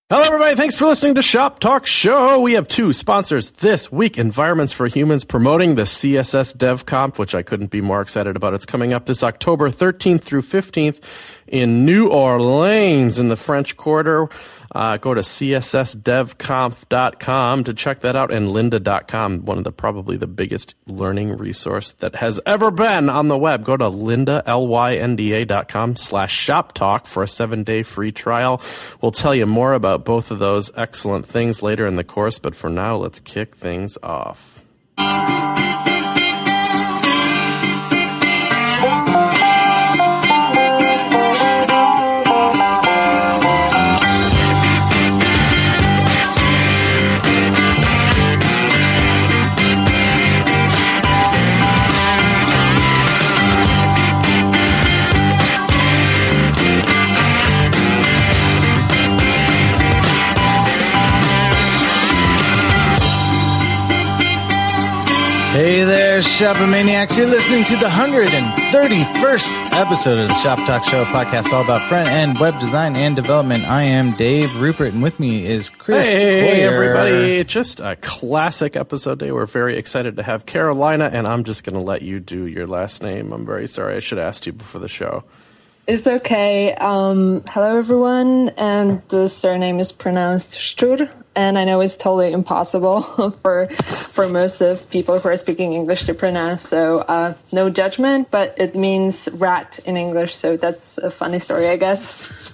Hello, everybody. Thanks for listening to Shop Talk Show. We have two sponsors this week, Environments for Humans, promoting the CSS Dev Conf, which I couldn't be more excited about. It's coming up this October 13th through 15th in New Orleans in the French Quarter. Go to cssdevconf.com to check that out, and lynda.com, one of the probably the biggest learning resource that has ever been on the web. Go to lynda, lynda.com/shoptalk for a 7-day free trial. We'll tell you more about both of those excellent things later in the course, but for now, let's kick things off. Hey there, Shopomaniacs. You're listening to the 131st episode of the Shop Talk Show podcast, all about front-end web design and development. I am Dave Rupert, and with me is Chris Hey, Boyer. everybody. Just a classic episode day. We're very excited to have Carolina, and I'm just going to let you do your last name. I'm very sorry. I should have asked you before the show. It's okay. Hello, everyone. And the surname is pronounced Stur. And I know it's totally impossible for most of people who are speaking English to pronounce. So no judgment, but it means rat in English. So that's a funny story, I guess.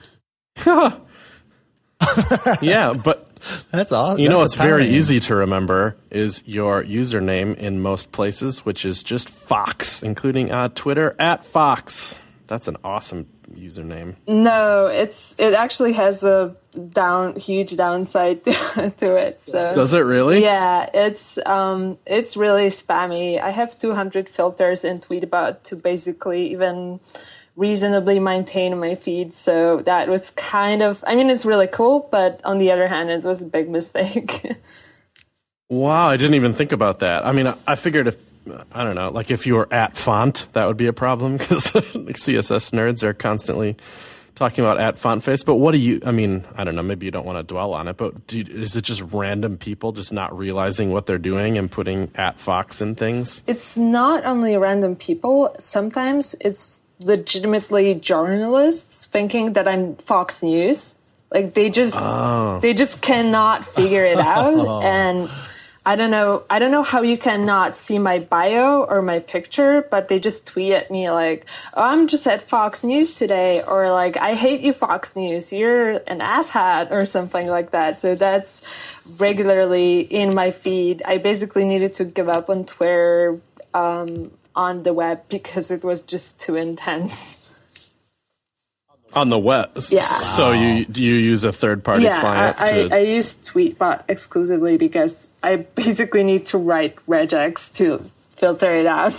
Yeah, but That's all. you know that's what's a power very name. easy to remember is your username in most places, which is just Fox, including Twitter @Fox. That's an awesome username. No, it actually has a huge downside to it. So Does it really? yeah, it's really spammy. I have 200 filters in Tweetabout to basically even reasonably maintain my feed. So that was it's really cool, but on the other hand, it was a big mistake. Wow, I didn't even think about that. I mean, I figured if you were @Font, that would be a problem because CSS nerds are constantly talking about @FontFace. But I don't know, maybe you don't want to dwell on it, but is it just random people just not realizing what they're doing and putting @Fox in things? It's not only random people. Sometimes it's legitimately journalists thinking that I'm Fox News. Like they just cannot figure it out. And I don't know how you cannot see my bio or my picture, but they just tweet at me like, "Oh, I'm just at Fox News today," or like, "I hate you, Fox News. You're an asshat," or something like that. So that's regularly in my feed. I basically needed to give up on Twitter on the web because it was just too intense. On the web? Yeah. So do you use a third-party client? I use Tweetbot exclusively because I basically need to write regex to filter it out.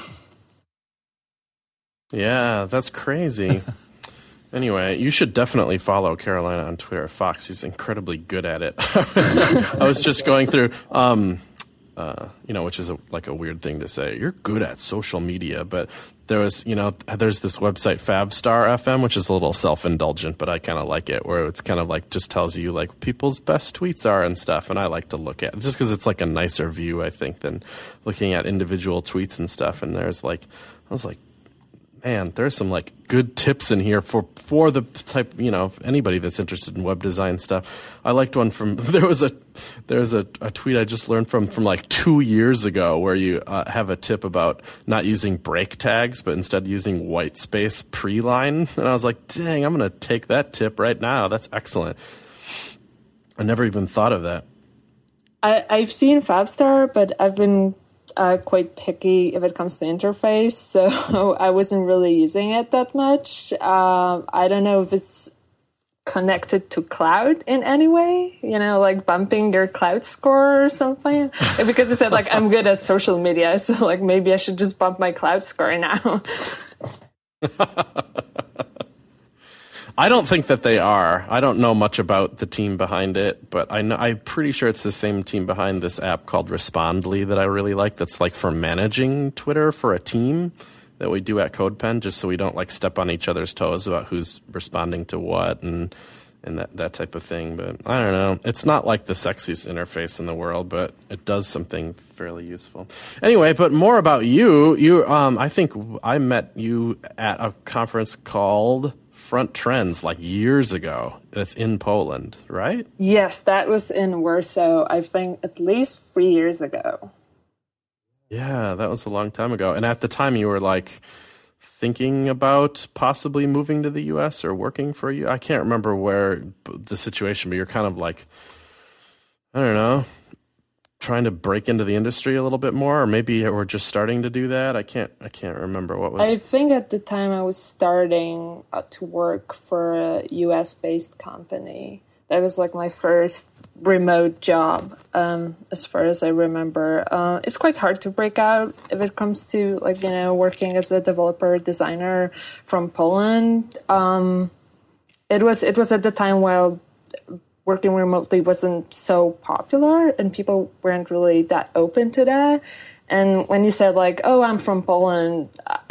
Yeah, that's crazy. Anyway, you should definitely follow Carolina on Twitter. Fox, she's incredibly good at it. I was just going through, which is a weird thing to say. You're good at social media, but there's this website Fabstar FM, which is a little self-indulgent, but I kind of like it, where it's kind of like just tells you like people's best tweets are and stuff, and I like to look at it just because it's like a nicer view, I think, than looking at individual tweets and stuff. And I was like, man, there's some like good tips in here for the type, anybody that's interested in web design stuff. I liked one from there was a tweet I just learned from like 2 years ago where you have a tip about not using break tags but instead using white space pre-line, and I was like, dang, I'm gonna take that tip right now. That's excellent. I never even thought of that. I've seen Fabstar, but I've been quite picky if it comes to interface, so I wasn't really using it that much. I don't know if it's connected to cloud in any way, like bumping your cloud score or something, because it said like I'm good at social media, so like maybe I should just bump my cloud score now. I don't think that they are. I don't know much about the team behind it, but I'm pretty sure it's the same team behind this app called Respondly that I really like. That's like for managing Twitter for a team that we do at CodePen, just so we don't like step on each other's toes about who's responding to what and and that type of thing. But I don't know. It's not like the sexiest interface in the world, but it does something fairly useful. Anyway, but more about you. I think I met you at a conference called Front Trends like years ago. That's in Poland, right? Yes, that was in Warsaw, I think at least 3 years ago. Yeah, that was a long time ago. And at the time you were like thinking about possibly moving to the U.S. or working for you. I can't remember where the situation, but you're kind of like, I don't know, trying to break into the industry a little bit more, or maybe we're just starting to do that. I can't remember what was. I think at the time I was starting to work for a US-based company. That was like my first remote job, as far as I remember. It's quite hard to break out if it comes to like, you know, working as a developer designer from Poland. It was at the time while working remotely wasn't so popular and people weren't really that open to that. And when you said like, oh, I'm from Poland,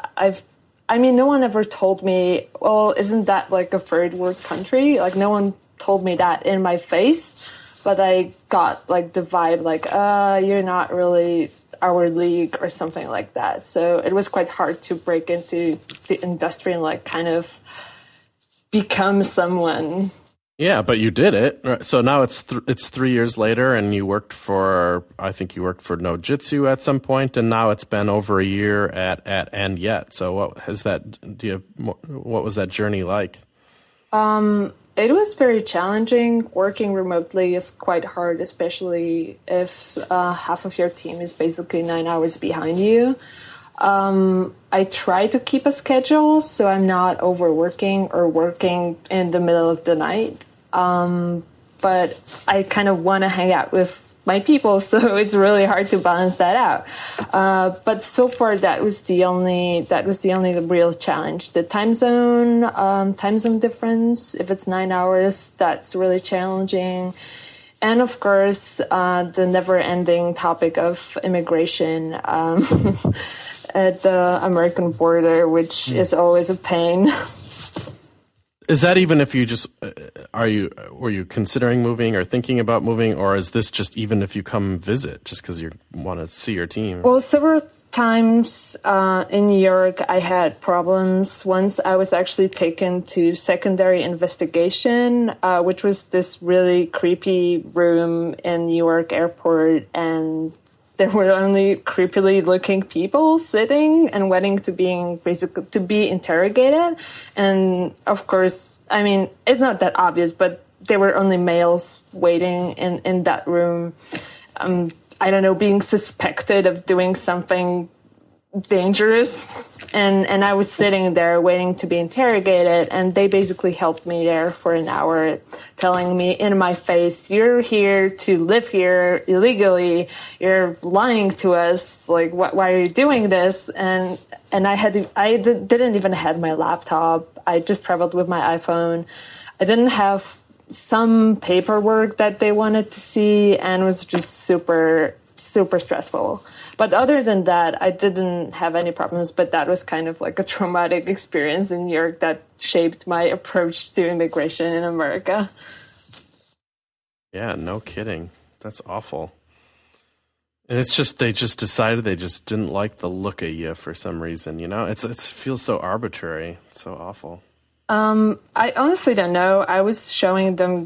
I mean, no one ever told me, well, isn't that like a third world country? Like no one told me that in my face, but I got like the vibe like, you're not really our league or something like that. So it was quite hard to break into the industry and like kind of become someone. Yeah, but you did it. So now it's 3 years later, and you worked for, I think you worked for Nojitsu at some point, and now it's been over a year at And Yet. So what was that journey like? It was very challenging. Working remotely is quite hard, especially if half of your team is basically 9 hours behind you. I try to keep a schedule so I'm not overworking or working in the middle of the night. But I kind of want to hang out with my people, so it's really hard to balance that out. But so far, that was the only real challenge. The time zone difference. If it's 9 hours, that's really challenging. And of course, the never-ending topic of immigration at the American border, which is always a pain. Is that even if you just were you considering moving or thinking about moving, or is this just even if you come visit just because you want to see your team? Well, several times in New York, I had problems. Once I was actually taken to secondary investigation, which was this really creepy room in New York airport, and there were only creepily looking people sitting and waiting to be interrogated. And of course, I mean, it's not that obvious, but there were only males waiting in that room. I don't know, being suspected of doing something dangerous. And I was sitting there waiting to be interrogated, and they basically held me there for an hour, telling me in my face, you're here to live here illegally, you're lying to us, like, why are you doing this? And I didn't even have my laptop. I just traveled with my iPhone. I didn't have some paperwork that they wanted to see, and it was just super, super stressful. But other than that, I didn't have any problems, but that was kind of like a traumatic experience in New York that shaped my approach to immigration in America. Yeah, no kidding. That's awful. And it's just, they just decided they just didn't like the look of you for some reason, you know? It feels so arbitrary. It's so awful. I honestly don't know. I was showing them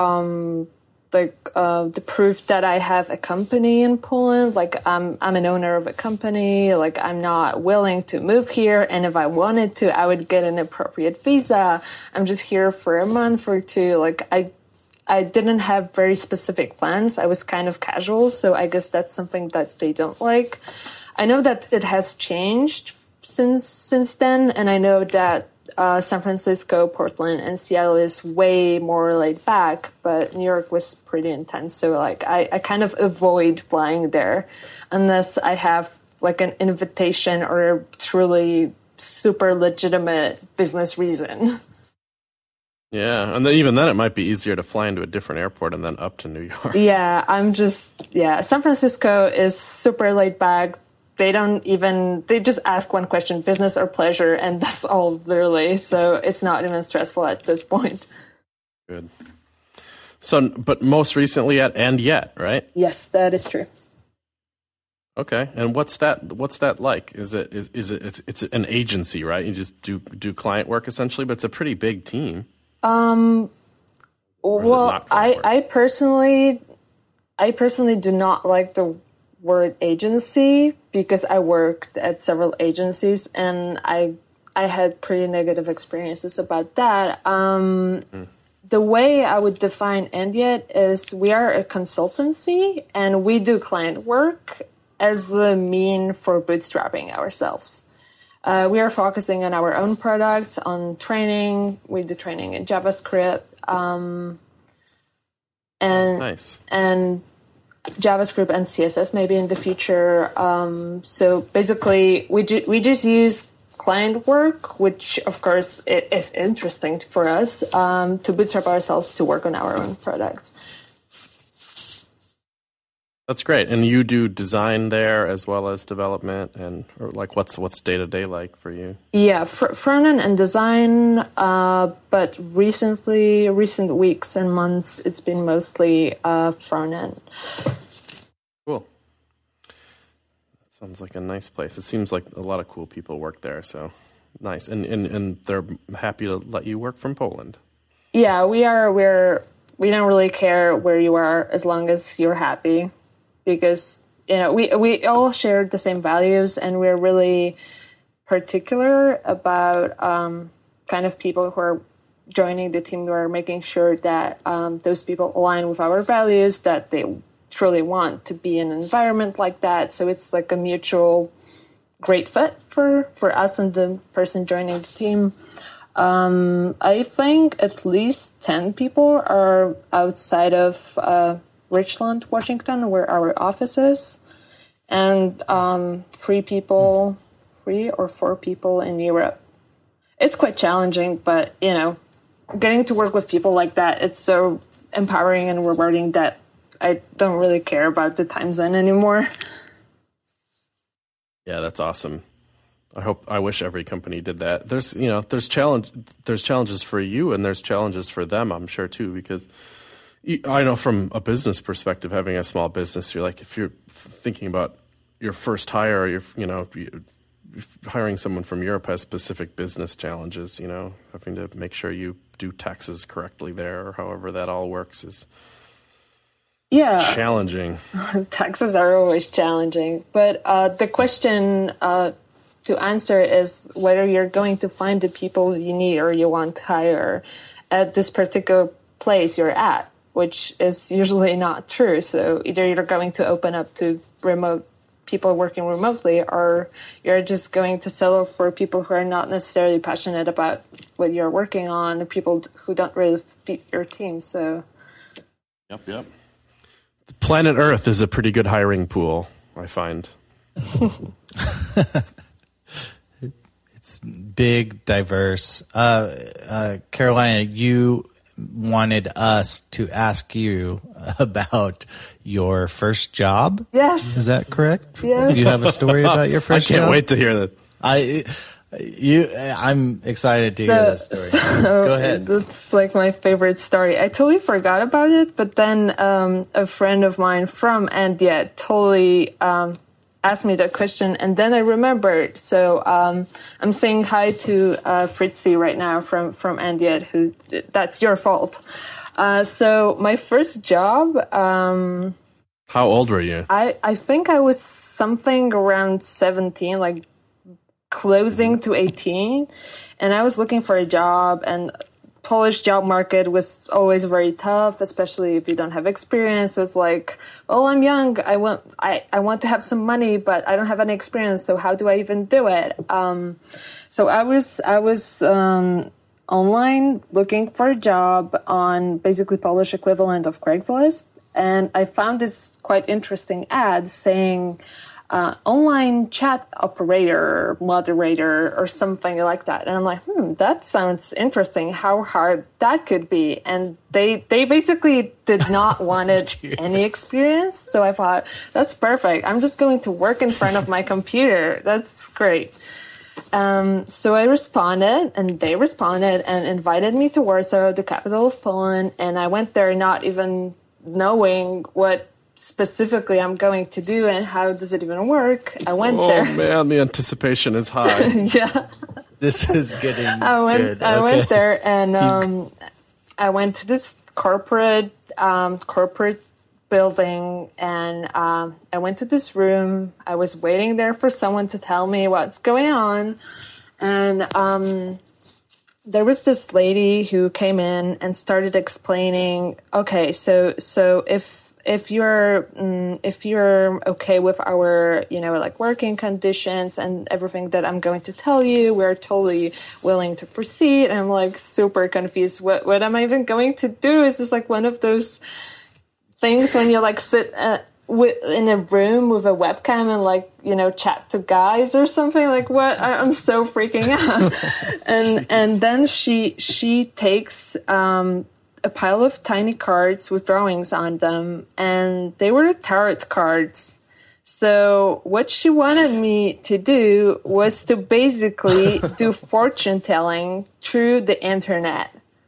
the proof that I have a company in Poland. Like I'm an owner of a company. Like I'm not willing to move here, and if I wanted to, I would get an appropriate visa. I'm just here for a month or two. Like I didn't have very specific plans. I was kind of casual, so I guess that's something that they don't like. I know that it has changed since then, and I know that San Francisco, Portland, and Seattle is way more laid back, but New York was pretty intense. So like I kind of avoid flying there unless I have like an invitation or a truly super legitimate business reason. Yeah, and then even then it might be easier to fly into a different airport and then up to New York. Yeah, San Francisco is super laid back. They just ask one question, business or pleasure, and that's all literally. So it's not even stressful at this point. Good. So, but most recently at And Yet, right? Yes, that is true. Okay. And what's that like? Is it it's an agency, right? You just do client work essentially, but it's a pretty big team. Well, I personally do not like the word agency because I worked at several agencies and I had pretty negative experiences about that. The way I would define And Yet is we are a consultancy and we do client work as a mean for bootstrapping ourselves. We are focusing on our own products, on training. We do training in JavaScript. And JavaScript and CSS maybe in the future. So basically, we just use client work, which of course it is interesting for us to bootstrap ourselves to work on our own products. That's great. And you do design there as well as development, or like what's day to day like for you? Yeah, front end and design. But recent weeks and months, it's been mostly front end. Cool. That sounds like a nice place. It seems like a lot of cool people work there. So nice. And they're happy to let you work from Poland. Yeah, we don't really care where you are as long as you're happy. Because, we all share the same values and we're really particular about kind of people who are joining the team. We're making sure that those people align with our values, that they truly want to be in an environment like that. So it's like a mutual great fit for us and the person joining the team. I think at least 10 people are outside of Richland, Washington, where our office is, and 3 or 4 people in Europe. It's quite challenging, but getting to work with people like that, it's so empowering and rewarding that I don't really care about the time zone anymore. Yeah, that's awesome. I wish every company did that. There's challenges for you and there's challenges for them, I'm sure too, because I know from a business perspective, having a small business, you're like, if you're thinking about your first hire, you're hiring someone from Europe has specific business challenges, having to make sure you do taxes correctly there or however that all works is challenging. Taxes are always challenging. But the question to answer is whether you're going to find the people you need or you want to hire at this particular place you're at, which is usually not true. So either you're going to open up to remote people working remotely, or you're just going to settle for people who are not necessarily passionate about what you're working on, people who don't really fit your team. So, Yep. Planet Earth is a pretty good hiring pool, I find. It's big, diverse. Carolina, you wanted us to ask you about your first job. Yes. Is that correct? Yes. Do you have a story about your first job? I can't wait to hear that. I'm excited to hear this story. Go ahead. That's like my favorite story. I totally forgot about it, but then a friend of mine from And Yet totally asked me that question, and then I remembered. So I'm saying hi to Fritzi right now from And Yet, who that's your fault. So my first job. How old were you? I think I was something around 17, like closing to 18, and I was looking for a job, and Polish job market was always very tough, especially if you don't have experience. It's like, oh, I'm young. I want to have some money, but I don't have any experience. So how do I even do it? So I was online looking for a job on basically Polish equivalent of Craigslist, and I found this quite interesting ad saying online chat operator, moderator, or something like that. And I'm like, that sounds interesting, how hard that could be. And they basically did not want any experience. So I thought, that's perfect. I'm just going to work in front of my computer. That's great. So I responded, and they responded and invited me to Warsaw, the capital of Poland. And I went there not even knowing what specifically I'm going to do and how does it even work. I went there. Oh man, the anticipation is high. Yeah. This is getting good. I went there, and I went to this corporate building, and I went to this room. I was waiting there for someone to tell me what's going on, and there was this lady who came in and started explaining, okay, so if you're okay with our, like working conditions and everything that I'm going to tell you, we're totally willing to proceed. And I'm like super confused. What am I even going to do? Is this like one of those things when you like sit in a room with a webcam and like, chat to guys or something? Like what? I'm so freaking out. and then she takes, a pile of tiny cards with drawings on them, and they were tarot cards. So what she wanted me to do was to basically do fortune telling through the internet.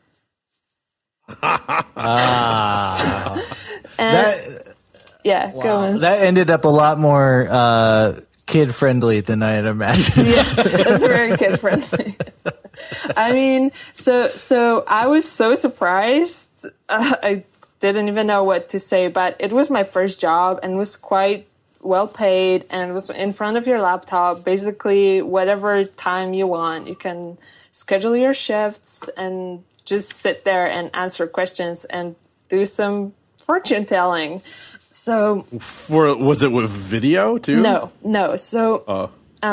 Go on. That ended up a lot more kid friendly than I had imagined. Yeah, it's very kid friendly. I mean, so I was so surprised. I didn't even know what to say, but it was my first job and was quite well paid, and it was in front of your laptop, basically whatever time you want. You can schedule your shifts and just sit there and answer questions and do some fortune telling. So, was it with video too? No. So,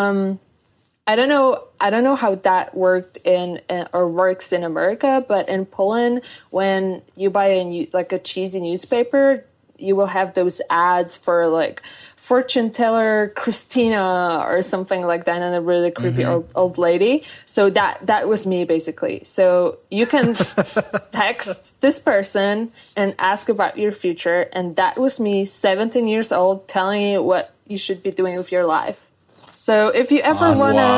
I don't know how that worked or works in America, but in Poland, when you buy a cheesy newspaper, you will have those ads for like fortune teller Christina or something like that, and a really creepy old lady. So that was me basically. So you can text this person and ask about your future, and that was me, 17 years old, telling you what you should be doing with your life. So if you ever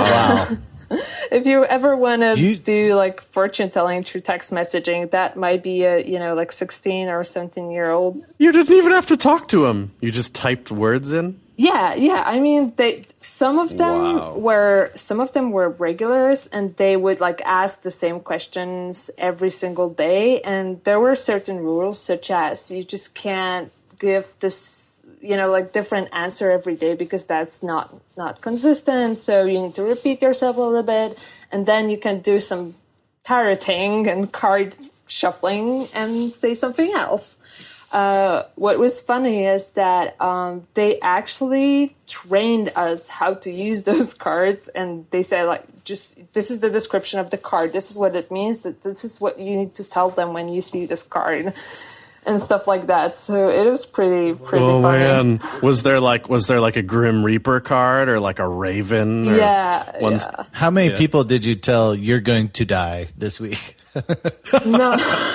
if you ever wanna do like fortune telling through text messaging, that might be a like 16 or 17-year-old. You didn't even have to talk to him. You just typed words in. Yeah. I mean, some of them were regulars, and they would like ask the same questions every single day, and there were certain rules, such as you just can't give this like different answer every day, because that's not consistent. So you need to repeat yourself a little bit, and then you can do some tarotting and card shuffling and say something else. What was funny is that they actually trained us how to use those cards, and they said like, just this is the description of the card, this is what it means, that this is what you need to tell them when you see this card. And stuff like that. So it was pretty oh, funny. Man. Was there like a Grim Reaper card or like a Raven? Or yeah. How many people did you tell you're going to die this week? No.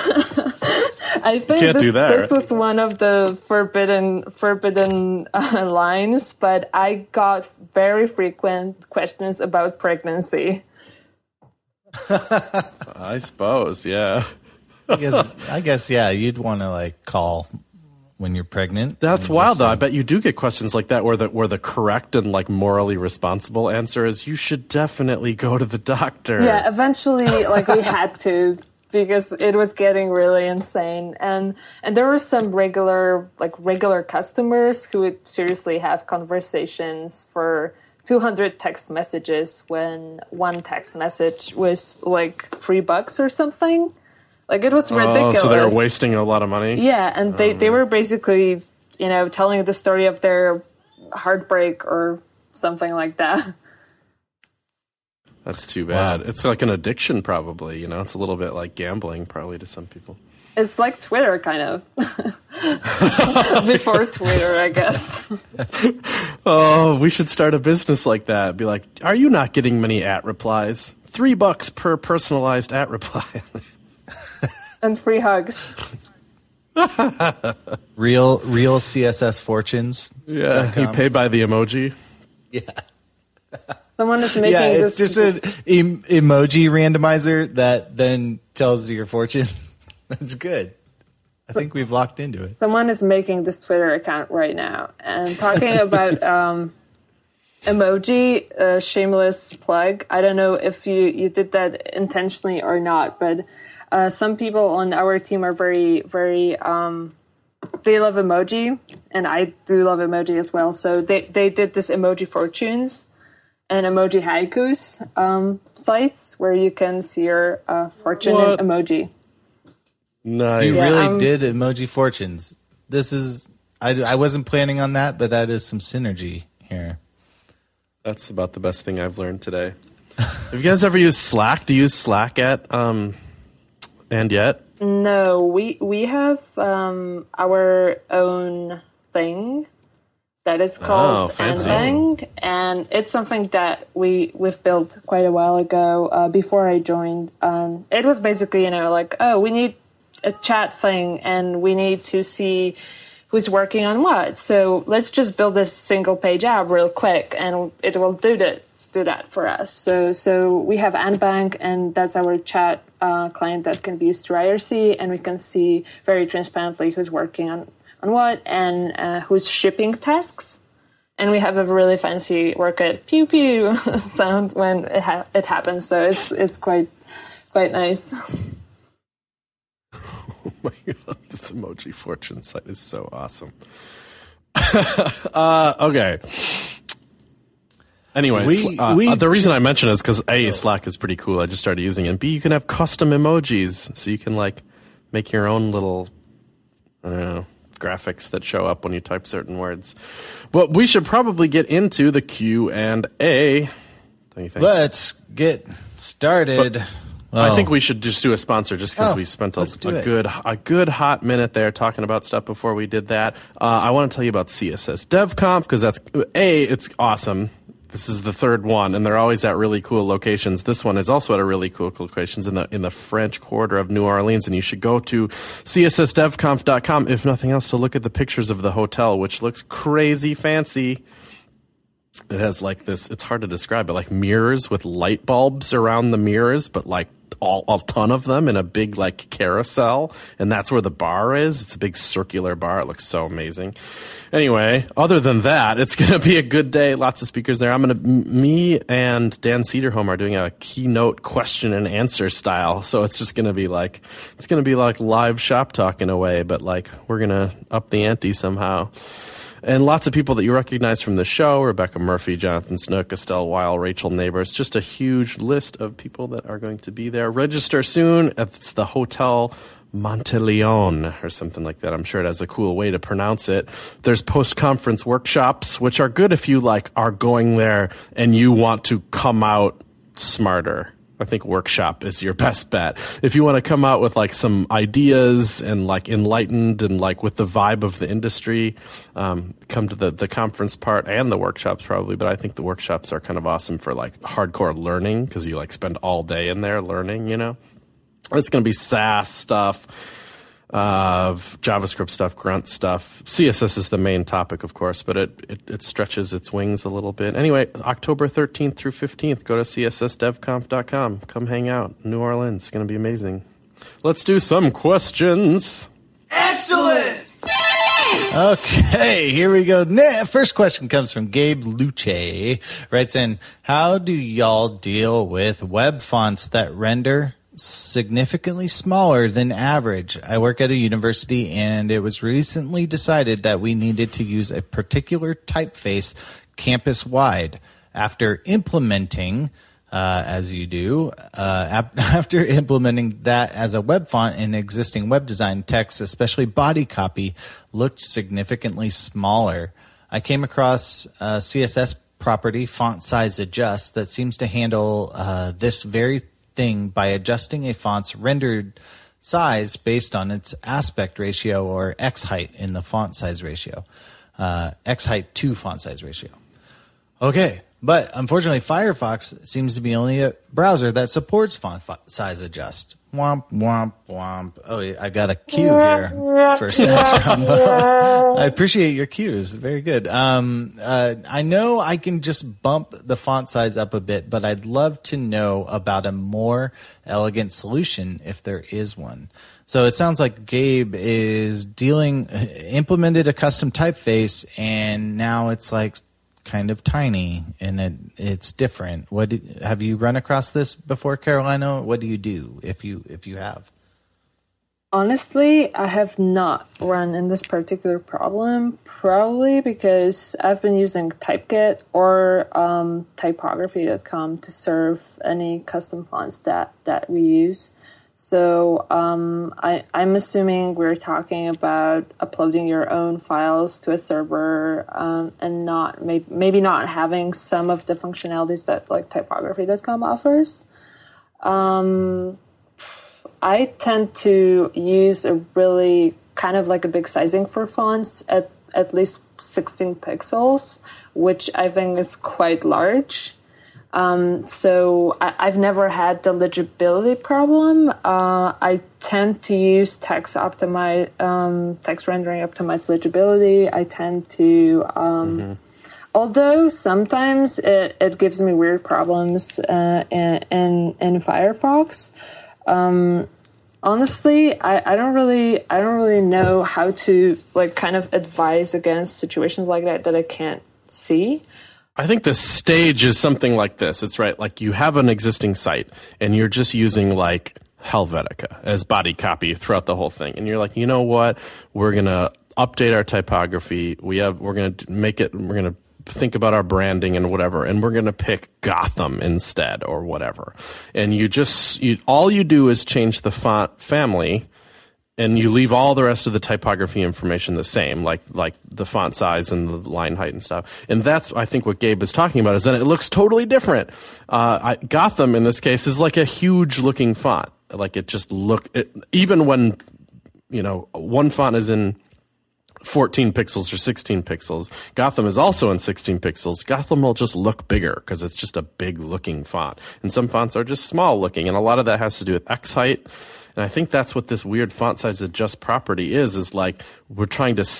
I think this was one of the forbidden lines, but I got very frequent questions about pregnancy. I suppose, yeah. I guess, yeah, you'd want to like call when you're pregnant. That's wild, though. I bet you do get questions like that where the correct and like morally responsible answer is you should definitely go to the doctor. Yeah, eventually, like we had to, because it was getting really insane, and there were some regular customers who would seriously have conversations for 200 text messages when one text message was like $3 or something. Like, it was ridiculous. So they were wasting a lot of money? Yeah, and they were basically, telling the story of their heartbreak or something like that. That's too bad. Wow. It's like an addiction, probably. It's a little bit like gambling, probably, to some people. It's like Twitter, kind of. Before Twitter, I guess. Oh, we should start a business like that. Be like, are you not getting many @replies? $3 per personalized @reply. And free hugs. Real CSS fortunes. Yeah, you pay by the emoji. Yeah. Someone is making it's just an emoji randomizer that then tells your fortune. That's good. I think we've locked into it. Someone is making this Twitter account right now and talking about emoji, shameless plug. I don't know if you did that intentionally or not, but some people on our team are very, very, they love emoji, and I do love emoji as well. So they did this emoji fortunes and emoji haikus sites where you can see your fortune in emoji. Nice. You really did emoji fortunes. This is, I wasn't planning on that, but that is some synergy here. That's about the best thing I've learned today. Have you guys ever used Slack? Do you use Slack at And Yet? No, we have our own thing that is called Anbang, and it's something that we've built quite a while ago before I joined. It was basically, like, we need a chat thing and we need to see who's working on what. So let's just build this single page app real quick and it will do that for us. So we have Anbang, and that's our chat client that can be used through IRC, and we can see very transparently who's working on what and who's shipping tasks. And we have a really fancy work at pew pew sound when it happens. So it's quite nice. Oh my God, this emoji fortune site is so awesome. Okay. Anyway, the reason I mention it is because A, Slack is pretty cool. I just started using it. And B, you can have custom emojis. So you can make your own little, I don't know, graphics that show up when you type certain words. But we should probably get into the Q&A. Don't you think? Let's get started. I think we should just do a sponsor just because we spent a good hot minute there talking about stuff before we did that. I want to tell you about CSS DevConf because it's awesome. This is the third one, and they're always at really cool locations. This one is also at a really cool locations in the French Quarter of New Orleans, and you should go to cssdevconf.com, if nothing else, to look at the pictures of the hotel, which looks crazy fancy. It has this, it's hard to describe, but mirrors with light bulbs around the mirrors, but a ton of them in a big carousel, and that's where the bar is. It's a big circular bar. It looks so amazing. Anyway, other than that, it's going to be a good day. Lots of speakers there. Me and Dan Cederholm are doing a keynote question and answer style. So it's just going to be like live shop talk in a way, but we're going to up the ante somehow. And lots of people that you recognize from the show: Rebecca Murphy, Jonathan Snook, Estelle Weil, Rachel Neighbors. Just a huge list of people that are going to be there. Register soon. It's the Hotel Monteleone or something like that. I'm sure it has a cool way to pronounce it. There's post-conference workshops, which are good if you are going there and you want to come out smarter. I think workshop is your best bet. If you want to come out with some ideas and enlightened and with the vibe of the industry, come to the conference part and the workshops probably. But I think the workshops are kind of awesome for hardcore learning because you spend all day in there learning, It's going to be SaaS stuff, JavaScript stuff, Grunt stuff. CSS is the main topic, of course, but it stretches its wings a little bit. Anyway, October 13th through 15th, go to cssdevconf.com. Come hang out. New Orleans. It's going to be amazing. Let's do some questions. Excellent! Okay, here we go. First question comes from Gabe Luce. Writes in, how do y'all deal with web fonts that render significantly smaller than average? I work at a university, and it was recently decided that we needed to use a particular typeface campus-wide. After implementing, as you do, after implementing that as a web font in existing web design, text, especially body copy, looked significantly smaller. I came across a CSS property, Font Size Adjust, that seems to handle this very thing by adjusting a font's rendered size based on its aspect ratio or X height in the font size ratio, X height to font size ratio. Okay, But unfortunately, Firefox seems to be only a browser that supports font size adjust. Womp, womp, womp. Oh, I got a cue here for Centrum. I appreciate your cues. Very good. I know I can just bump the font size up a bit, but I'd love to know about a more elegant solution if there is one. So it sounds like Gabe is implemented a custom typeface, and now it's like kind of tiny and it's different. Have you run across this before, Carolina? What do you do if you have? Honestly, I have not run in this particular problem, probably because I've been using Typekit or typography.com to serve any custom fonts that we use. So I'm assuming we're talking about uploading your own files to a server and not maybe not having some of the functionalities that like typography.com offers. I tend to use a really kind of like a big sizing for fonts at least 16 pixels, which I think is quite large. So I've never had the legibility problem. I tend to use text rendering optimized legibility. I tend to, although sometimes it gives me weird problems in Firefox. Honestly, I don't really know how to like kind of advise against situations like that I can't see. I think the stage is something like this. It's right, like you have an existing site and you're just using like Helvetica as body copy throughout the whole thing. And you're like, you know what? We're going to update our typography. We're going to think about our branding and whatever, and we're going to pick Gotham instead or whatever. And all you do is change the font family, and you leave all the rest of the typography information the same, like the font size and the line height and stuff. And that's, I think, what Gabe is talking about, is that it looks totally different. Gotham, in this case, is like a huge-looking font. Like, even when, one font is in 14 pixels or 16 pixels, Gotham is also in 16 pixels. Gotham will just look bigger because it's just a big-looking font. And some fonts are just small-looking, and a lot of that has to do with X height. And I think that's what this weird font size adjust property is like we're trying to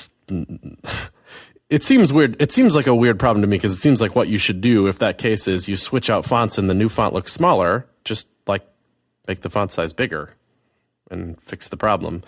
it seems weird. It seems like a weird problem to me because it seems like what you should do if that case is you switch out fonts and the new font looks smaller, just like make the font size bigger and fix the problem.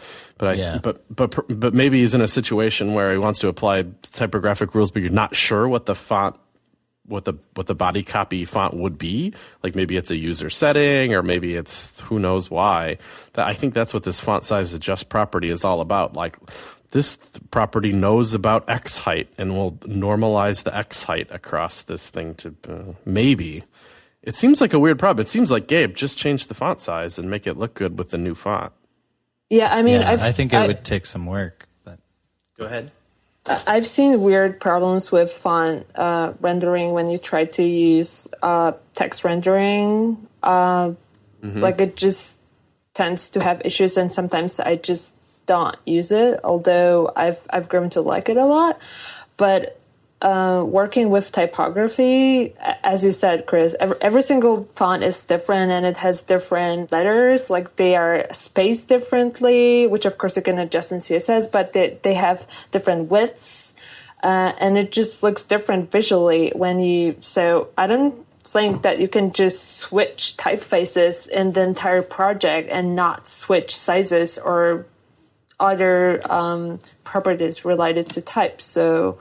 But maybe he's in a situation where he wants to apply typographic rules, but you're not sure what the font, what the body copy font would be. Like maybe it's a user setting, or maybe it's who knows why. I think that's what this font size adjust property is all about. Like this property knows about X height and will normalize the X height across this thing to maybe. It seems like a weird problem. It seems like, Gabe, just change the font size and make it look good with the new font. Yeah, I mean, I think it would take some work, but go ahead. I've seen weird problems with font rendering when you try to use text rendering. Like it just tends to have issues, and sometimes I just don't use it, although I've grown to like it a lot. But working with typography, as you said, Chris, every single font is different, and it has different letters. Like they are spaced differently, which of course you can adjust in CSS, but they have different widths, and it just looks different visually so I don't think that you can just switch typefaces in the entire project and not switch sizes or other properties related to type. So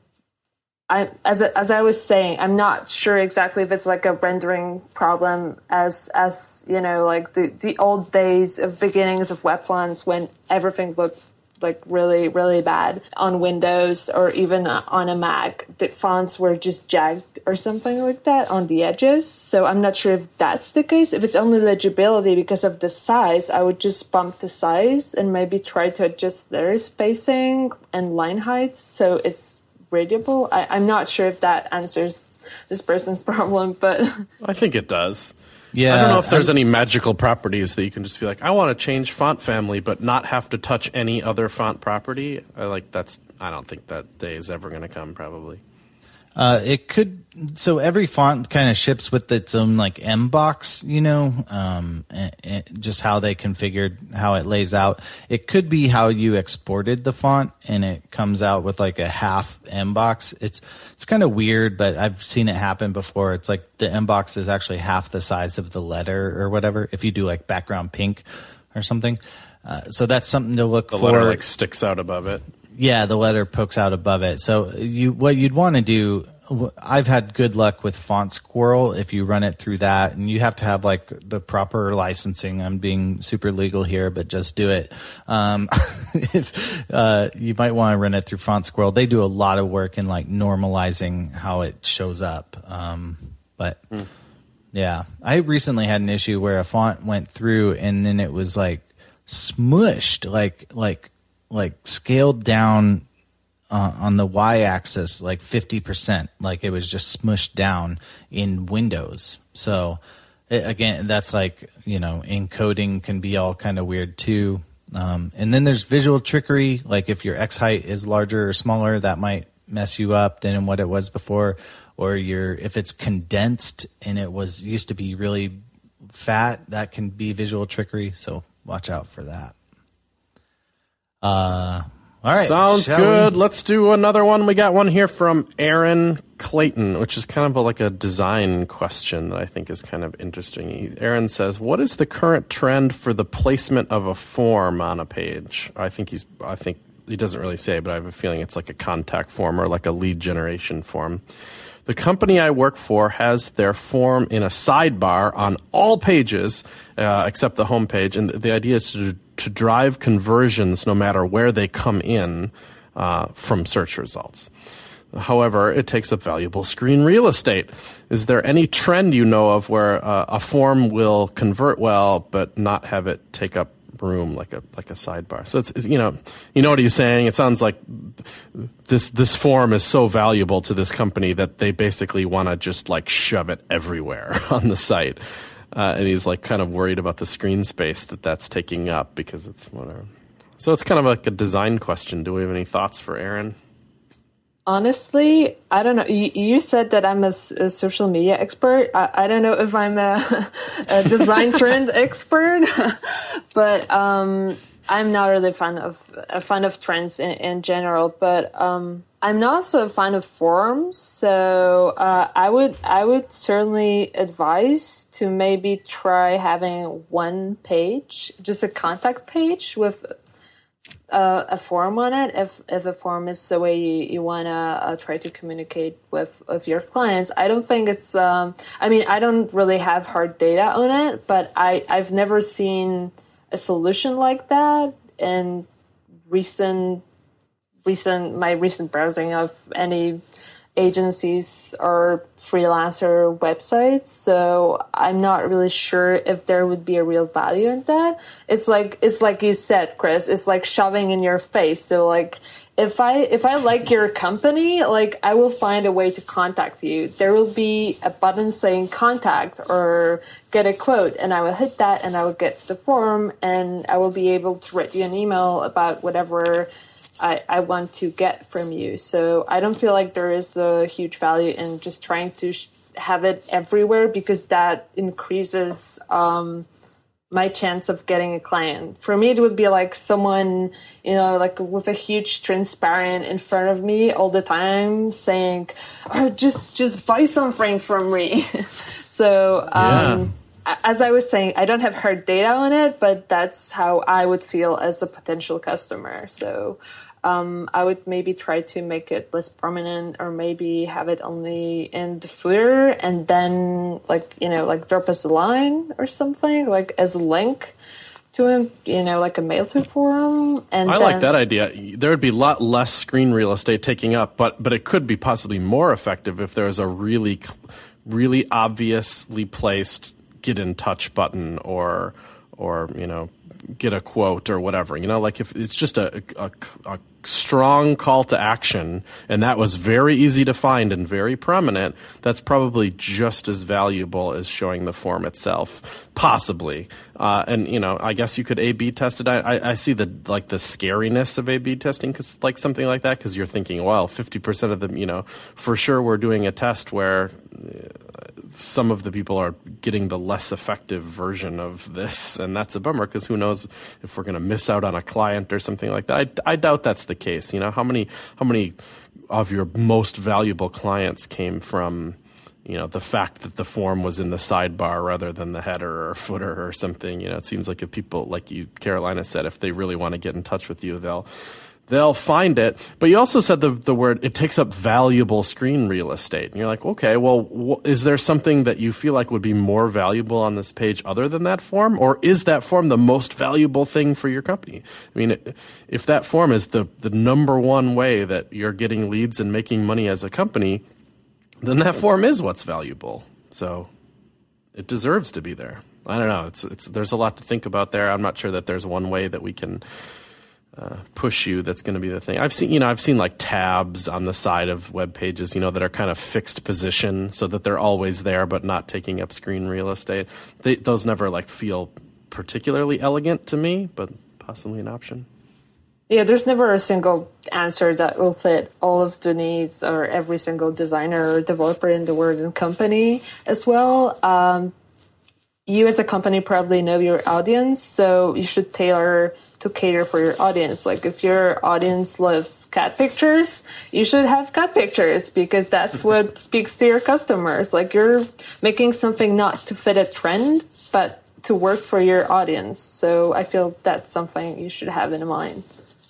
as I was saying, I'm not sure exactly if it's like a rendering problem as like the old days of beginnings of web fonts when everything looked like really, really bad on Windows or even on a Mac. The fonts were just jagged or something like that on the edges. So I'm not sure if that's the case. If it's only legibility because of the size, I would just bump the size and maybe try to adjust letter spacing and line heights so it's readable. I'm not sure if that answers this person's problem, but I think it does. Yeah, I don't know if there's any magical properties that you can just be like, I want to change font family, but not have to touch any other font property. I don't think that day is ever going to come, probably. It could. So every font kind of ships with its own like M box, and just how they configured how it lays out. It could be how you exported the font, and it comes out with like a half M box. It's kind of weird, but I've seen it happen before. It's like the M box is actually half the size of the letter or whatever. If you do like background pink or something, so that's something to look for. The letter like sticks out above it. Yeah, the letter pokes out above it. So what you'd want to do. I've had good luck with Font Squirrel if you run it through that, and you have to have like the proper licensing. I'm being super legal here, but just do it. If you might want to run it through Font Squirrel. They do a lot of work in like normalizing how it shows up. Yeah, I recently had an issue where a font went through and then it was like smushed, like scaled down. On the y-axis, like 50%, like it was just smushed down in Windows. So again, that's like, encoding can be all kind of weird too. And then there's visual trickery, like if your X height is larger or smaller, that might mess you up than what it was before. Or if it's condensed and it used to be really fat, that can be visual trickery. So watch out for that. All right. Sounds good. Let's do another one. We got one here from Aaron Clayton, which is kind of like a design question that I think is kind of interesting. Aaron says, what is the current trend for the placement of a form on a page? I think he doesn't really say, but I have a feeling it's like a contact form or like a lead generation form. The company I work for has their form in a sidebar on all pages except the home page, and the idea is to drive conversions no matter where they come in from search results. However, it takes up valuable screen real estate. Is there any trend you know of where a form will convert well but not have it take up room like a sidebar? So it's you know what he's saying. It sounds like this form is so valuable to this company that they basically want to just like shove it everywhere on the site. And he's like kind of worried about the screen space that's taking up because it's whatever. So it's kind of like a design question. Do we have any thoughts for Aaron? Honestly, I don't know. You said that I'm a social media expert. I don't know if I'm a design trend expert, but I'm not really a fan of trends in general. But I'm not so a fan of forums. So I would certainly advise to maybe try having one page, just a contact page with a forum on it. If a forum is the way you want to try to communicate with your clients. I don't think it's I don't really have hard data on it, but I've never seen a solution like that in my recent browsing of any agencies or freelancer websites. So I'm not really sure if there would be a real value in that. It's like you said, Chris, it's like shoving in your face. So like if I like your company, like I will find a way to contact you. There will be a button saying contact or get a quote, and I will hit that and I will get the form and I will be able to write you an email about whatever I want to get from you. So I don't feel like there is a huge value in just trying to have it everywhere, because that increases my chance of getting a client. For me, it would be like someone, like with a huge transparent in front of me all the time saying, oh, just buy something from me. So, as I was saying, I don't have hard data on it, but that's how I would feel as a potential customer. So I would maybe try to make it less prominent, or maybe have it only in the footer, and then like drop us a line or something, like as a link to him, like a mail to forum. And I like that idea. There would be a lot less screen real estate taking up, but it could be possibly more effective if there was a really, really obviously placed get in touch button or or get a quote or whatever. Like if it's just a strong call to action, and that was very easy to find and very prominent, that's probably just as valuable as showing the form itself, possibly. And I guess you could A/B test it. I see the scariness of A/B testing, because like something like that, because you're thinking, well, 50% of them, for sure we're doing a test where some of the people are getting the less effective version of this, and that's a bummer, because who knows if we're going to miss out on a client or something like that. I doubt that's the case. How many of your most valuable clients came from the fact that the form was in the sidebar rather than the header or footer or something? It seems like if people, like you, Carolina, said, if they really want to get in touch with you, they'll find it. But you also said the word, it takes up valuable screen real estate. And you're like, okay, well, is there something that you feel like would be more valuable on this page other than that form? Or is that form the most valuable thing for your company? I mean, if that form is the number one way that you're getting leads and making money as a company, then that form is what's valuable. So it deserves to be there. I don't know. There's a lot to think about there. I'm not sure that there's one way that we can push you that's going to be the thing. I've seen like tabs on the side of web pages, that are kind of fixed position so that they're always there but not taking up screen real estate. Those never feel particularly elegant to me, but possibly an option. Yeah, there's never a single answer that will fit all of the needs or every single designer or developer in the world and company as well. You as a company probably know your audience, so you should tailor to cater for your audience. Like if your audience loves cat pictures, you should have cat pictures, because that's what speaks to your customers. Like you're making something not to fit a trend, but to work for your audience. So I feel that's something you should have in mind.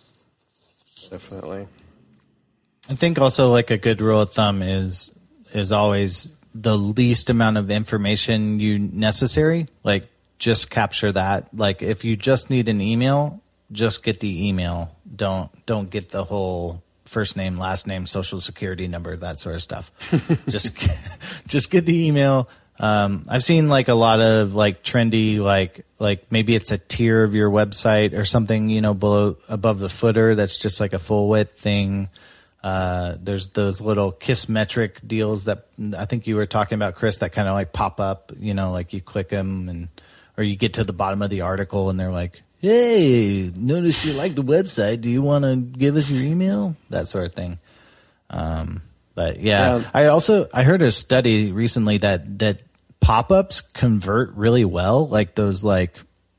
Definitely. I think also like a good rule of thumb is always the least amount of information necessary. Like just capture that. Like if you just need an email, just get the email. Don't get the whole first name, last name, social security number, that sort of stuff. just get the email. I've seen like a lot of like trendy, like maybe it's a tier of your website or something, above the footer. That's just like a full width thing. There's those little Kissmetric deals that I think you were talking about, Chris, that kind of like pop up, like you click them or you get to the bottom of the article and they're like, hey, notice you like the website. Do you want to give us your email? That sort of thing. But yeah. I heard a study recently that pop-ups convert really well, like those like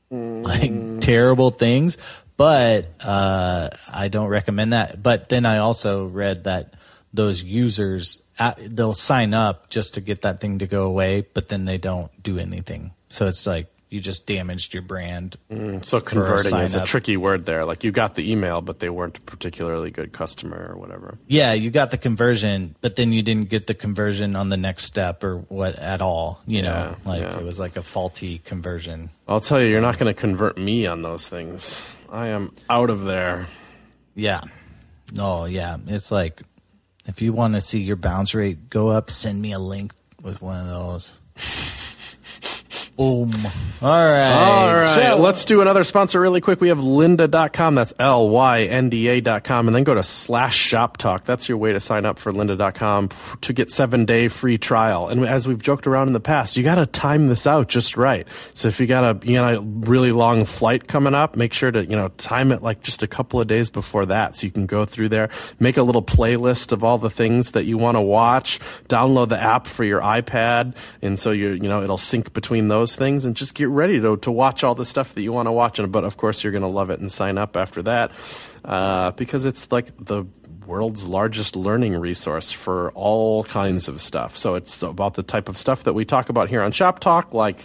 terrible things. But I don't recommend that. But then I also read that those users, they'll sign up just to get that thing to go away, but then they don't do anything. So it's like you just damaged your brand. So converting is a tricky word there. Like you got the email, but they weren't a particularly good customer or whatever. Yeah, you got the conversion, but then you didn't get the conversion on the next step or what at all. It was like a faulty conversion. I'll tell you, you're not going to convert me on those things. I am out of there. Yeah. Oh, yeah. It's like, if you want to see your bounce rate go up, send me a link with one of those. Boom. All right. So, let's do another sponsor really quick. We have lynda.com. That's LYNDA.com. And then go to /shop talk. That's your way to sign up for lynda.com to get 7-day free trial. And as we've joked around in the past, you got to time this out just right. So if you got a really long flight coming up, make sure to, time it like just a couple of days before that. So you can go through there, make a little playlist of all the things that you want to watch, download the app for your iPad. And so it'll sync between those things, and just get ready to watch all the stuff that you want to watch. But of course you're going to love it and sign up after that, because it's like the world's largest learning resource for all kinds of stuff. So it's about the type of stuff that we talk about here on Shop Talk, like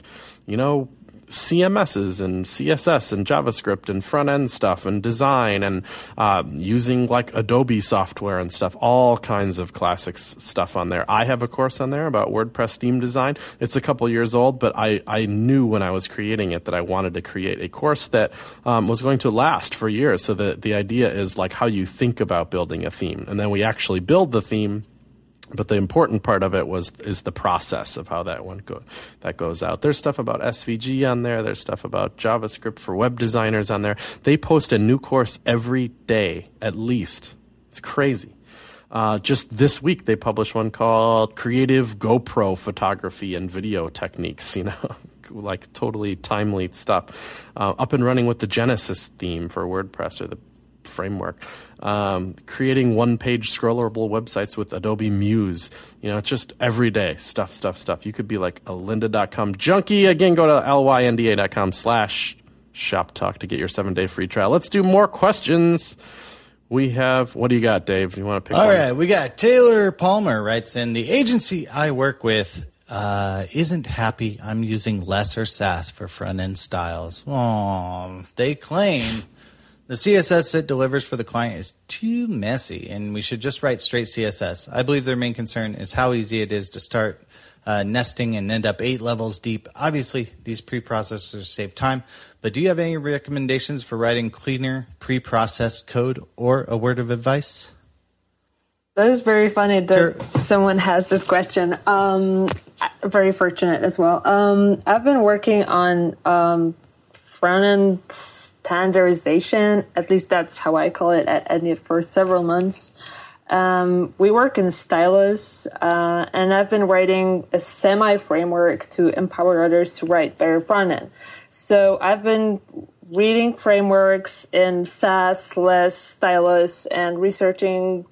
CMSs and CSS and JavaScript and front end stuff and design and using like Adobe software and stuff, all kinds of classics stuff on there. I have a course on there about WordPress theme design. It's a couple years old, but I knew when I was creating it that I wanted to create a course that was going to last for years. So the idea is like how you think about building a theme. And then we actually build the theme But the important part of it is the process of how that goes out. There's stuff about SVG on there. There's stuff about JavaScript for web designers on there. They post a new course every day, at least. It's crazy. Just this week, they published one called Creative GoPro Photography and Video Techniques, like totally timely stuff. Up and running with the Genesis theme for WordPress or the framework. Creating one-page scrollable websites with Adobe Muse. Just every day, stuff. You could be like a lynda.com junkie. Again, go to lynda.com/shoptalk to get your 7-day free trial. Let's do more questions. We have, what do you got, Dave? You want to pick All one? right, we got Taylor Palmer writes in, the agency I work with isn't happy I'm using lesser Sass for front-end styles. They claim the CSS it delivers for the client is too messy, and we should just write straight CSS. I believe their main concern is how easy it is to start nesting and end up 8 levels deep. Obviously, these preprocessors save time, but do you have any recommendations for writing cleaner preprocessed code or a word of advice? That is very funny that someone has this question. Very fortunate as well. I've been working on front-end standardization, at least that's how I call it at Ednit, for several months. We work in Stylus, and I've been writing a semi-framework to empower others to write better front-end. So I've been reading frameworks in Sass, Less, Stylus, and researching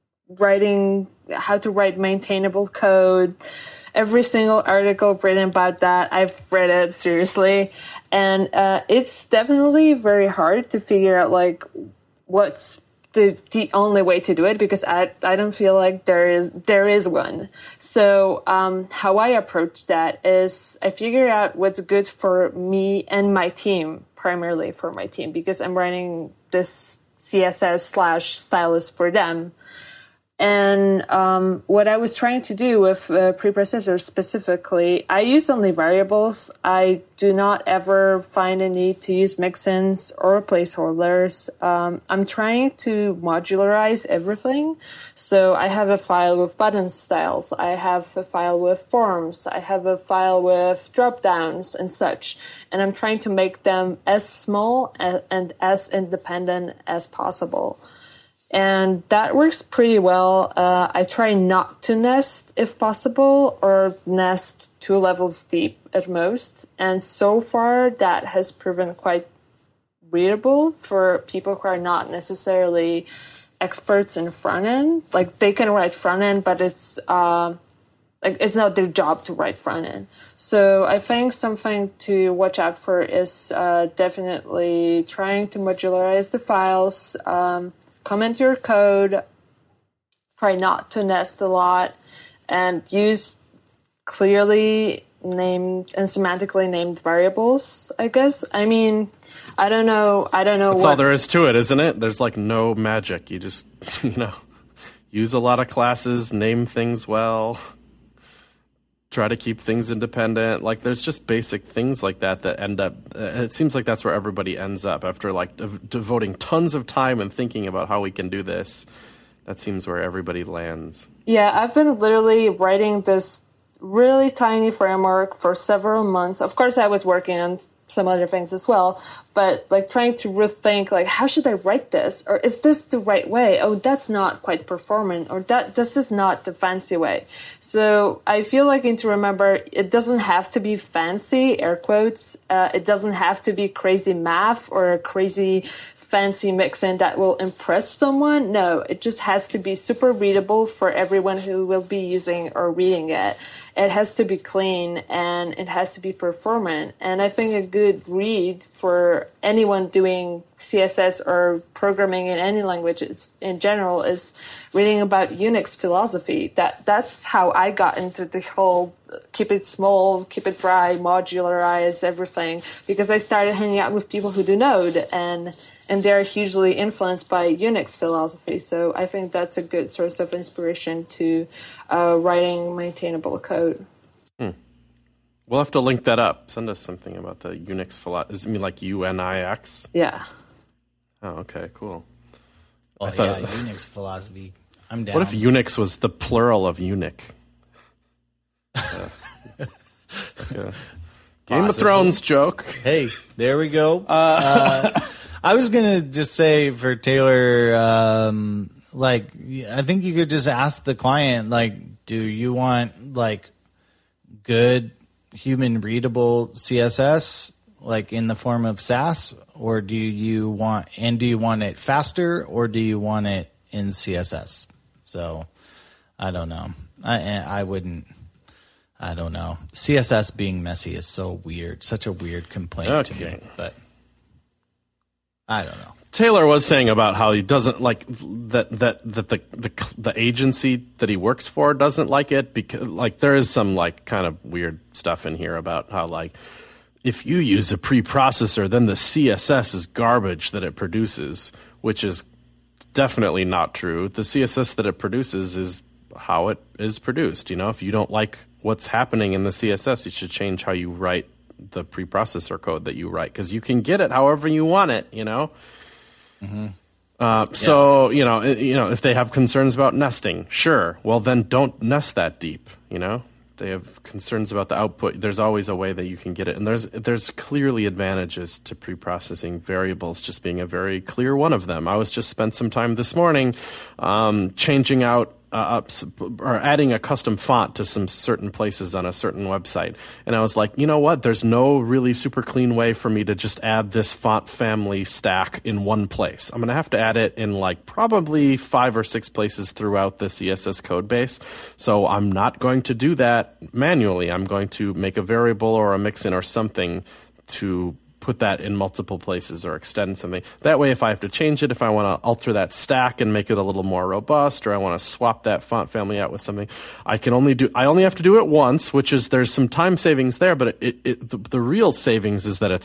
how to write maintainable code. Every single article written about that, I've read it seriously. And it's definitely very hard to figure out what's the only way to do it, because I don't feel like there is one. So how I approach that is I figure out what's good for me and my team, primarily for my team, because I'm writing this CSS/stylus for them. And what I was trying to do with preprocessors specifically, I use only variables. I do not ever find a need to use mixins or placeholders. I'm trying to modularize everything. So I have a file with button styles. I have a file with forms. I have a file with drop-downs and such. And I'm trying to make them as small and as independent as possible. And that works pretty well. I try not to nest if possible, or nest 2 levels deep at most. And so far, that has proven quite readable for people who are not necessarily experts in front end. Like, they can write front end, but it's it's not their job to write front end. So I think something to watch out for is definitely trying to modularize the files. Comment your code, try not to nest a lot, and use clearly named and semantically named variables, I guess. I mean, I don't know. That's all there is to it, isn't it? There's no magic. You just, use a lot of classes, name things well, try to keep things independent. There's just basic things like that end up, it seems like that's where everybody ends up after devoting tons of time and thinking about how we can do this. That seems where everybody lands. Yeah, I've been literally writing this really tiny framework for several months. Of course, I was working on some other things as well, but trying to rethink, how should I write this? Or is this the right way? Oh, that's not quite performant, or this is not the fancy way. So I feel I need to remember it doesn't have to be fancy, air quotes. It doesn't have to be crazy math or a crazy fancy mixin that will impress someone. No, it just has to be super readable for everyone who will be using or reading it. It has to be clean and it has to be performant. And I think a good read for anyone doing CSS or programming in any languages in general is reading about Unix philosophy. That's how I got into the whole keep it small, keep it dry, modularize everything, because I started hanging out with people who do Node, and they're hugely influenced by Unix philosophy. So I think that's a good source of inspiration to writing maintainable code. We'll have to link that up. Send us something about the Unix philosophy. Does it mean UNIX? Yeah. Oh, okay, cool. Well, Unix philosophy. I'm down. What if Unix was the plural of eunuch? Game of Thrones joke. Hey, there we go. I was gonna just say for Taylor, I think you could just ask the client, do you want good human readable CSS, in the form of Sass, or do you want it faster, or do you want it in CSS? So I don't know. I don't know. CSS being messy is so weird. Such a weird complaint to me. But I don't know. Taylor was saying about how he doesn't like that the agency that he works for doesn't like it because there is some kind of weird stuff in here about how if you use a preprocessor, then the CSS is garbage that it produces, which is definitely not true. The CSS that it produces is how it is produced. If you don't like what's happening in the CSS, you should change how you write the preprocessor code that you write, because you can get it however you want it. Mm-hmm. So if they have concerns about nesting, sure. Well, then don't nest that deep. They have concerns about the output. There's always a way that you can get it, and there's clearly advantages to preprocessing variables just being a very clear one of them. I was just spent some time this morning changing out or adding a custom font to some certain places on a certain website. And I was like, you know what? There's no really super clean way for me to just add this font family stack in one place. I'm going to have to add it in probably 5 or 6 places throughout the CSS code base. So I'm not going to do that manually. I'm going to make a variable or a mixin or something to put that in multiple places or extend something. That way, if I have to change it, if I want to alter that stack and make it a little more robust, or I want to swap that font family out with something, I only have to do it once, which is there's some time savings there, but the real savings is that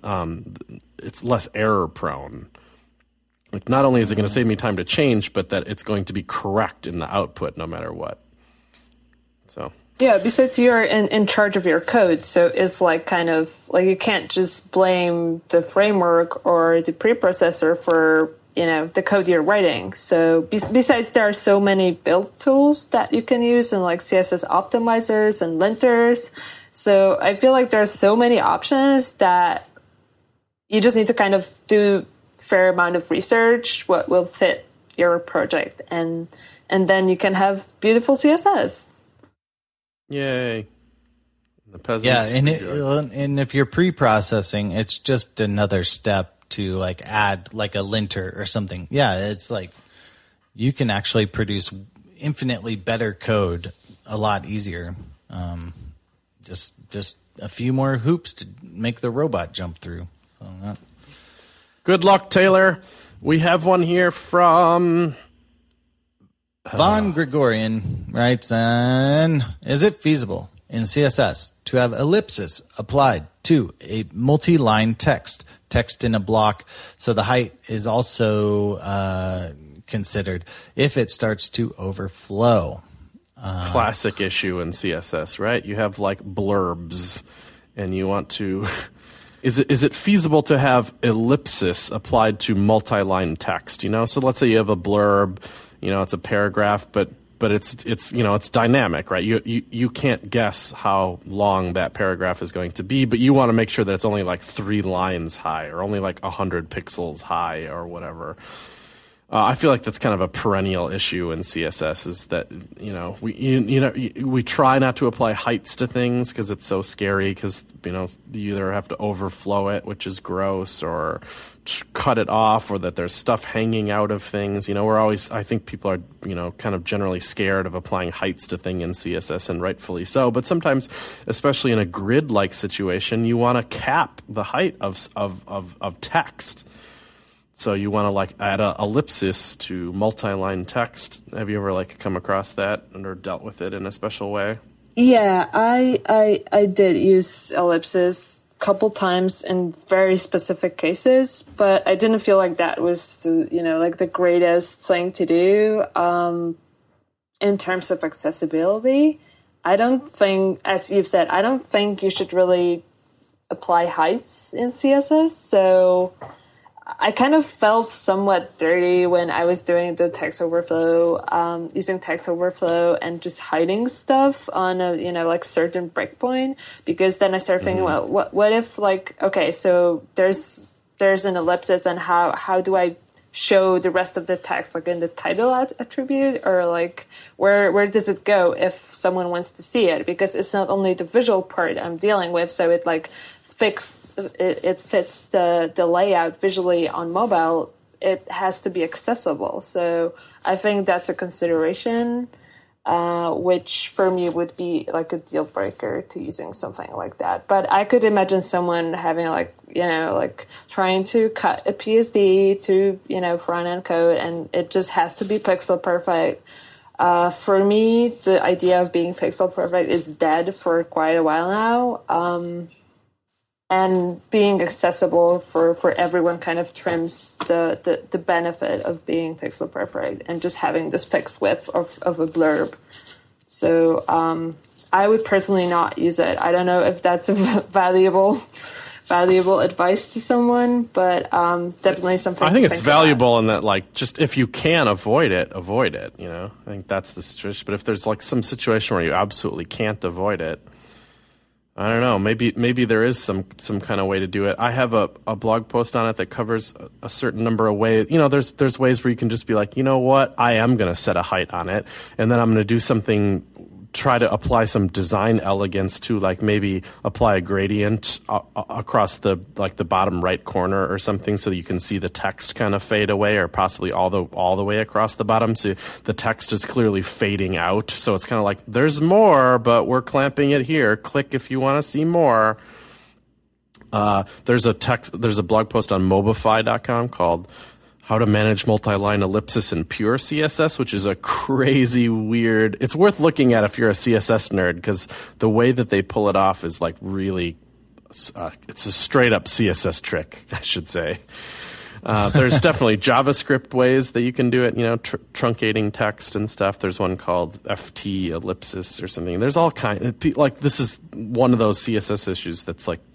it's less error prone. Not only is it going to save me time to change, but that it's going to be correct in the output no matter what. So. Yeah, besides you're in charge of your code, so it's you can't just blame the framework or the preprocessor for, the code you're writing. So besides there are so many build tools that you can use and CSS optimizers and linters. So I feel like there's so many options that you just need to do a fair amount of research, what will fit your project. And then you can have beautiful CSS. Yay. The peasants. Yeah, and if you're pre-processing, it's just another step to add a linter or something. Yeah, it's you can actually produce infinitely better code a lot easier. Just a few more hoops to make the robot jump through. So Good luck, Taylor. We have one here from Von Gregorian writes, is it feasible in CSS to have ellipsis applied to a multi-line text in a block, so the height is also considered if it starts to overflow? Classic issue in CSS, right? You have blurbs, and you want to... Is it feasible to have ellipsis applied to multi-line text? So let's say you have a blurb. It's a paragraph, but it's dynamic, right? You can't guess how long that paragraph is going to be, but you want to make sure that it's only 3 lines high or only 100 pixels high or whatever. I feel like that's kind of a perennial issue in CSS, is that we try not to apply heights to things because it's so scary, because you either have to overflow it, which is gross, or cut it off, or that there's stuff hanging out of things. I think people are kind of generally scared of applying heights to things in CSS, and rightfully so. But sometimes, especially in a grid-like situation, you want to cap the height of text. So you want to add a ellipsis to multi-line text. Have you ever come across that or dealt with it in a special way? Yeah, I did use ellipsis a couple times in very specific cases, but I didn't feel like that was the greatest thing to do in terms of accessibility. I don't think, as you've said, I don't think you should really apply heights in CSS. So I kind of felt somewhat dirty when I was doing the text overflow, using text overflow and just hiding stuff on a, like certain breakpoint, because then I started thinking, well, what if like, okay, so there's an ellipsis, and how do I show the rest of the text, like in the title attribute, or like where does it go if someone wants to see it? Because it's not only the visual part I'm dealing with, so it like fits the layout visually on mobile. It has to be accessible. So I think that's a consideration, which for me would be like a deal breaker to using something like that. But I could imagine someone having like trying to cut a PSD to, front end code, and it just has to be pixel perfect. For me, the idea of being pixel perfect is dead for quite a while now. And being accessible for everyone kind of trims the benefit of being pixel perfect and just having this fixed width of a blurb. So I would personally not use it. I don't know if that's a valuable advice to someone, but definitely something. I think it's valuable in that, like, just if you can avoid it. I think that's the situation. But if there's like some situation where you absolutely can't avoid it, I don't know. Maybe there is some kind of way to do it. I have a blog post on it that covers a certain number of ways. There's ways where you can just be like, you know what, I am going to set a height on it, and then I'm going to do something. Try to apply some design elegance to, like, maybe apply a gradient across the bottom right corner or something, so that you can see the text kind of fade away, or possibly all the way across the bottom, so the text is clearly fading out. So it's kind of like, there's more, but we're clamping it here. Click if you want to see more. There's a blog post on Mobify.com called How to Manage Multi-Line Ellipsis in Pure CSS, which is a crazy, weird... It's worth looking at if you're a CSS nerd, because the way that they pull it off is like really... it's a straight-up CSS trick, I should say. There's definitely JavaScript ways that you can do it, truncating text and stuff. There's one called FT ellipsis or something. There's all kinds... Like, this is one of those CSS issues that's like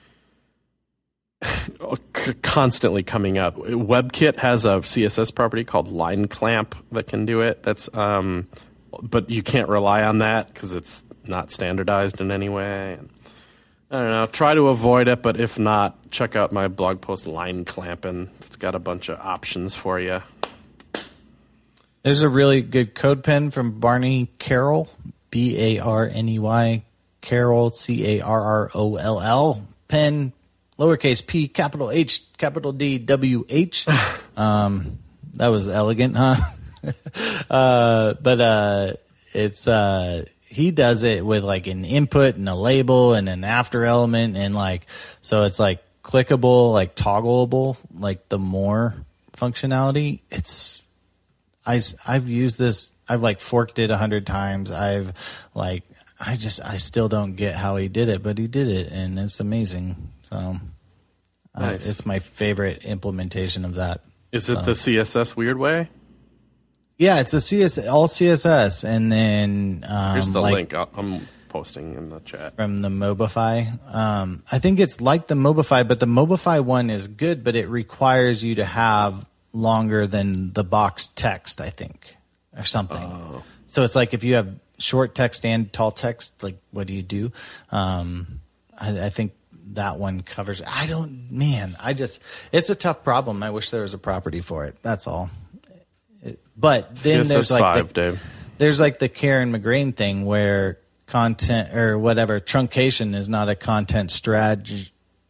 constantly coming up. WebKit has a CSS property called line clamp that can do it. That's but you can't rely on that because it's not standardized in any way. I don't know. Try to avoid it, but if not, check out my blog post, Line Clamping. It's got a bunch of options for you. There's a really good code pen from Barney Carroll, Barney Carroll, Carroll, pen. Lowercase p, capital H, capital D, WH. That was elegant, huh? But it's he does it with like an input and a label and an after element, and like, so it's like clickable, like toggleable, like the more functionality. I've used this. I've like forked it 100 times. I still don't get how he did it, but he did it, and it's amazing. So nice. It's my favorite implementation of that. Is it the CSS weird way? Yeah, it's all CSS, and then here's the link I'm posting in the chat from the Mobify. I think it's like the Mobify, but the Mobify one is good, but it requires you to have longer than the box text, I think, or something. Oh. So it's like if you have short text and tall text, like what do you do? I think that one covers. It's a tough problem. I wish there was a property for it. That's all. But then CSS there's like Dave. There's like the Karen McGrane thing where content or whatever truncation is not a content strategy.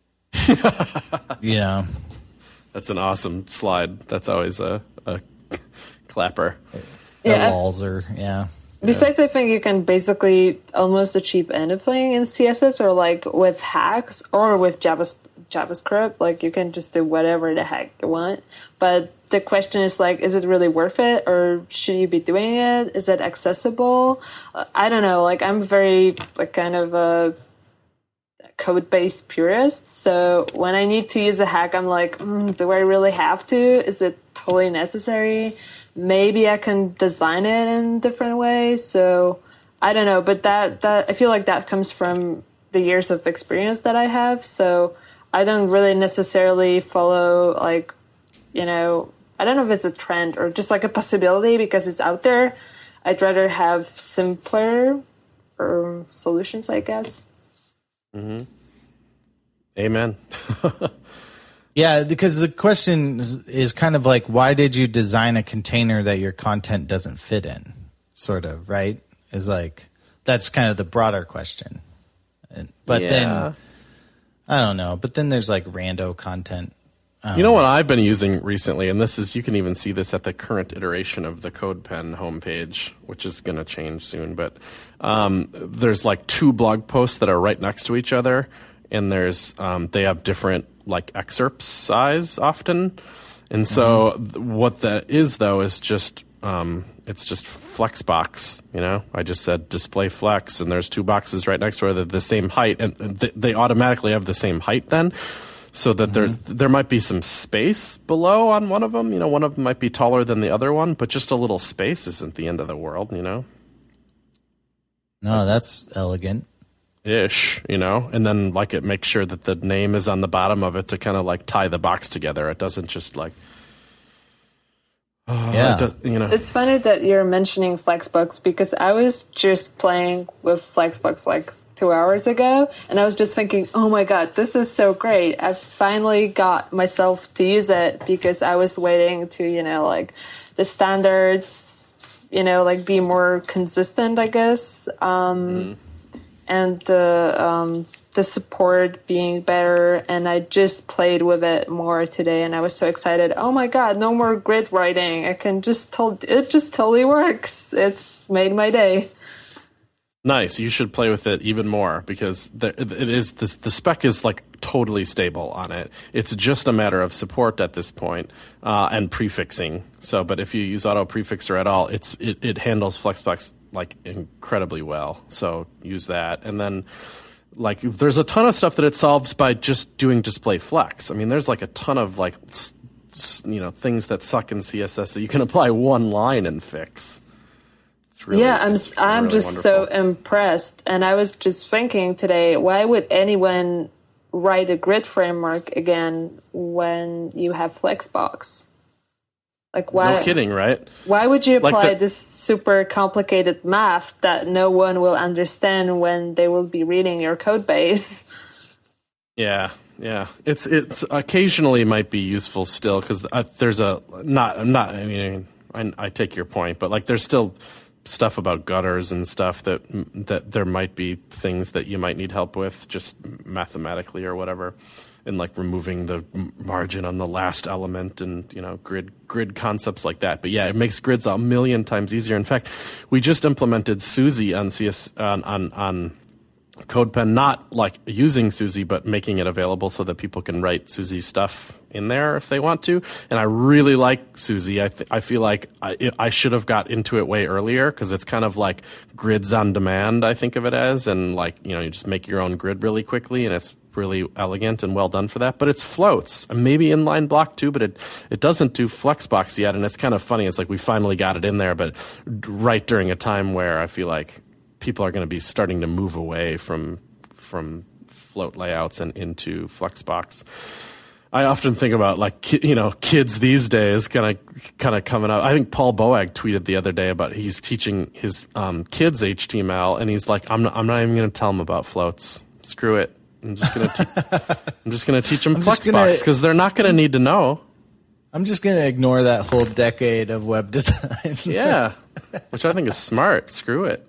That's an awesome slide. That's always a clapper. Yeah. Besides, I think you can basically almost achieve anything in CSS, or like with hacks or with JavaScript. Like you can just do whatever the heck you want. But the question is like, is it really worth it, or should you be doing it? Is it accessible? I don't know. Like I'm very like kind of a code-based purist. So when I need to use a hack, I'm like, do I really have to? Is it totally necessary? Maybe I can design it in a different way. So I don't know, but that I feel like that comes from the years of experience that I have. So I don't really necessarily follow, like, you know, I don't know if it's a trend or just like a possibility because it's out there. I'd rather have simpler solutions, I guess. Mm-hmm. Amen. Yeah, because the question is kind of like, why did you design a container that your content doesn't fit in? Sort of, right? Is like, that's kind of the broader question. But then, I don't know. But then there's like rando content. You know what I've been using recently, and this is, you can even see this at the current iteration of the CodePen homepage, which is going to change soon. But there's like 2 blog posts that are right next to each other, and there's they have different like excerpts size often. And so what that is, though, is just it's just Flexbox. You know, I just said display Flex, and there's 2 boxes right next to it that are the same height, and they automatically have the same height then. So that there might be some space below on one of them. You know, one of them might be taller than the other one, but just a little space isn't the end of the world, you know? No, that's elegant. Ish, you know? And then, like, it makes sure that the name is on the bottom of it to kind of, like, tie the box together. It doesn't just, like... you know. It's funny that you're mentioning Flexbox because I was just playing with Flexbox, like, 2 hours ago, and I was just thinking, oh my god, this is so great. I finally got myself to use it because I was waiting to, you know, like the standards, you know, like be more consistent, I guess. And the support being better, and I just played with it more today, and I was so excited. Oh my god, no more grid writing. I can just it just totally works. It's made my day. Nice. You should play with it even more because the spec is like totally stable on it. It's just a matter of support at this point, and prefixing. So, but if you use auto prefixer at all, it handles Flexbox like incredibly well. So use that. And then like there's a ton of stuff that it solves by just doing display flex. I mean, there's like a ton of like you know, things that suck in CSS that you can apply one line and fix. Really, I'm just wonderful. So impressed. And I was just thinking today, why would anyone write a grid framework again when you have Flexbox? Like, why? No kidding, right? Why would you apply this super complicated math that no one will understand when they will be reading your code base? Yeah. It's occasionally might be useful still because there's I mean, I take your point, but like there's still stuff about gutters and stuff that there might be things that you might need help with just mathematically or whatever, and like removing the margin on the last element and, you know, grid concepts like that. But yeah, it makes grids a million times easier. In fact, we just implemented Suzy on on CodePen, not like using Suzy, but making it available so that people can write Suzy stuff in there if they want to. And I really like Suzy. I feel like I should have got into it way earlier because it's kind of like grids on demand, I think of it as. And like, you know, you just make your own grid really quickly and it's really elegant and well done for that. But it's floats, maybe inline block too, but it doesn't do Flexbox yet. And it's kind of funny. It's like we finally got it in there, but right during a time where I feel like people are going to be starting to move away from float layouts and into Flexbox. I often think about like, you know, kids these days kind of coming up. I think Paul Boag tweeted the other day about he's teaching his kids HTML, and he's like, I'm not even going to tell them about floats. Screw it. I'm just going to teach them Flexbox because they're not going to need to know. I'm just going to ignore that whole decade of web design. Yeah, which I think is smart. Screw it.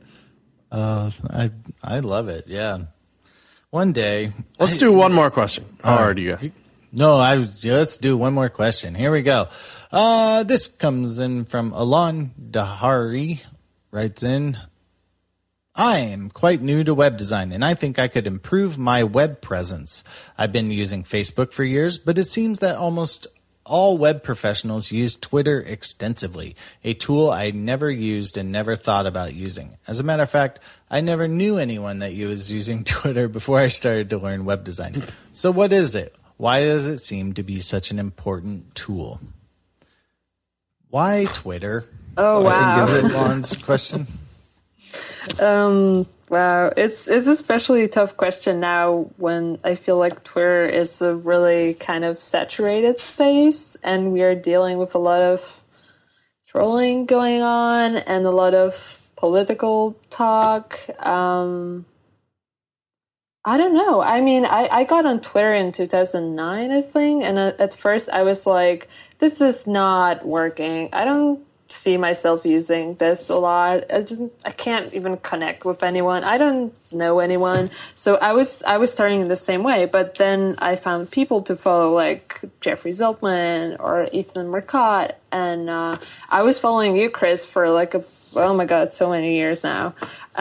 I love it. Yeah. One day. Let's do one more question. Or do you? No, let's do one more question. Here we go. This comes in from Alon Dahari. Writes in, I am quite new to web design, and I think I could improve my web presence. I've been using Facebook for years, but it seems that almost all web professionals use Twitter extensively, a tool I never used and never thought about using. As a matter of fact, I never knew anyone that was using Twitter before I started to learn web design. So what is it? Why does it seem to be such an important tool? Why Twitter? Oh, wow. I think is it Lon's question. Wow, it's especially a tough question now when I feel like Twitter is a really kind of saturated space, and we are dealing with a lot of trolling going on and a lot of political talk. I don't know. I mean, I got on Twitter in 2009, I think, and at first I was like, this is not working. I don't see myself using this a lot. I can't even connect with anyone. I don't know anyone. So I was starting in the same way, but then I found people to follow, like Jeffrey Zeltman or Ethan Marcotte, and I was following you, Chris, for like oh my god, so many years now.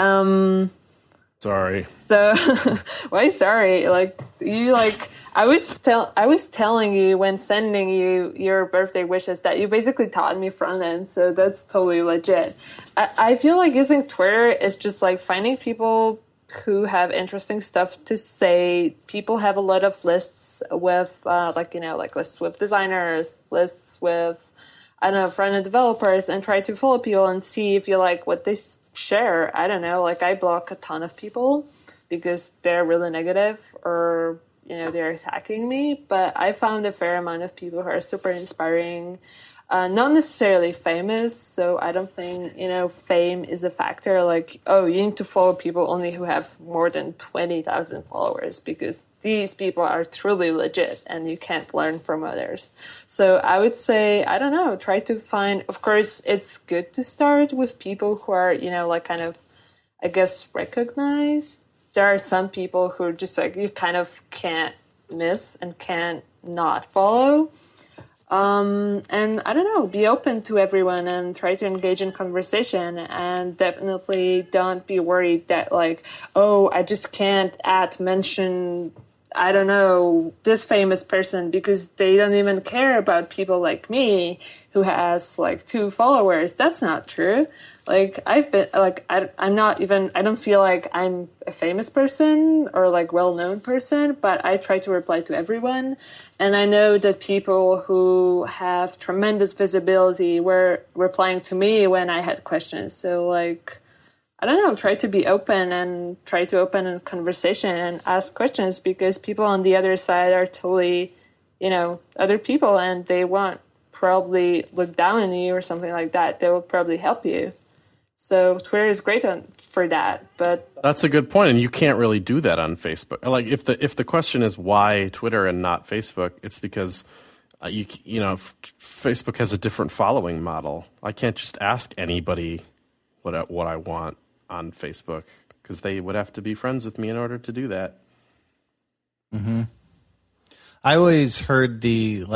Sorry. So, why sorry? Like, you, like, I was telling you when sending you your birthday wishes that you basically taught me front end, so that's totally legit. I feel like using Twitter is just like finding people who have interesting stuff to say. People have a lot of lists with, lists with designers, lists with, I don't know, front end developers, and try to follow people and see if you like what they share. I don't know, like I block a ton of people because they're really negative or, you know, they're attacking me, but I found a fair amount of people who are super inspiring, not necessarily famous, so I don't think, you know, fame is a factor, like, oh, you need to follow people only who have more than 20,000 followers, because these people are truly legit and you can't learn from others. So I would say, I don't know, try to find, of course, it's good to start with people who are, you know, like kind of, I guess, recognized. There are some people who are just like, you kind of can't miss and can't not follow. And I don't know, be open to everyone and try to engage in conversation, and definitely don't be worried that like, oh, I just can't mention, I don't know, this famous person because they don't even care about people like me who has like 2 followers. That's not true. Like I've been like, I'm not even, I don't feel like I'm a famous person or like well-known person, but I try to reply to everyone. And I know that people who have tremendous visibility were replying to me when I had questions. So like, I don't know, try to be open and try to open a conversation and ask questions, because people on the other side are totally, you know, other people, and they won't probably look down on you or something like that. They will probably help you. So Twitter is great for that, but that's a good point, and you can't really do that on Facebook. Like if the question is why Twitter and not Facebook, it's because you know, Facebook has a different following model. I can't just ask anybody what I want on Facebook, because they would have to be friends with me in order to do that. Mm-hmm. I always heard